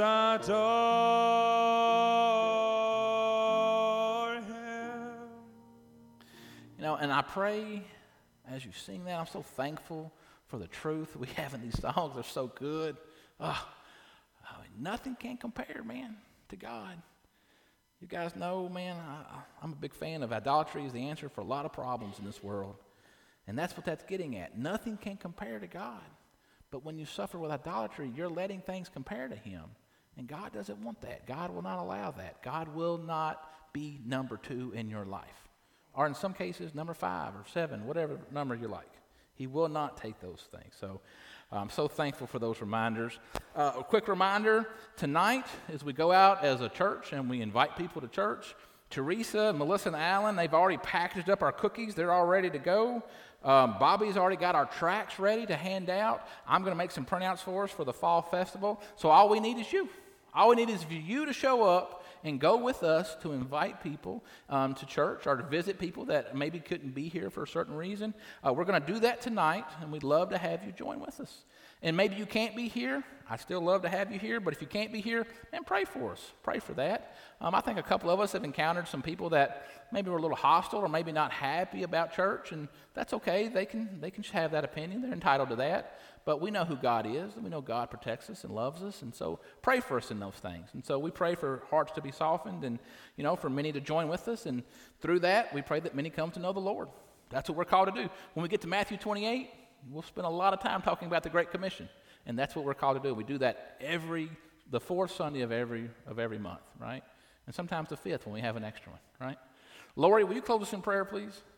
adore him. You know, and I pray as you sing that, I'm so thankful for the truth we have in these songs. They're so good. Oh, I mean, nothing can compare, man, to God. You guys know, man, I, I'm a big fan of idolatry is the answer for a lot of problems in this world. And that's what that's getting at. Nothing can compare to God. But when you suffer with idolatry, you're letting things compare to him. And God doesn't want that. God will not allow that. God will not be number two in your life. Or in some cases, number five or seven, whatever number you like. He will not take those things. So I'm so thankful for those reminders. Uh, a quick reminder, tonight as we go out as a church and we invite people to church, Teresa, Melissa, and Alan, they've already packaged up our cookies. They're all ready to go. Um, Bobby's already got our tracts ready to hand out. I'm going to make some printouts for us for the fall festival. So all we need is you. All we need is for you to show up and go with us to invite people um, to church or to visit people that maybe couldn't be here for a certain reason. Uh, we're going to do that tonight, and we'd love to have you join with us. And maybe you can't be here. I'd still love to have you here, but if you can't be here, then pray for us. Pray for that. Um, I think a couple of us have encountered some people that maybe were a little hostile or maybe not happy about church, and that's okay. They can they can have that opinion. They're entitled to that. But we know who God is, and we know God protects us and loves us, and so pray for us in those things. And so we pray for hearts to be softened and, you know, for many to join with us, and through that, we pray that many come to know the Lord. That's what we're called to do. When we get to Matthew twenty-eight, we'll spend a lot of time talking about the Great Commission, and that's what we're called to do. We do that every, the fourth Sunday of every of every month, right? And sometimes the fifth when we have an extra one, right? Lori, will you close us in prayer, please?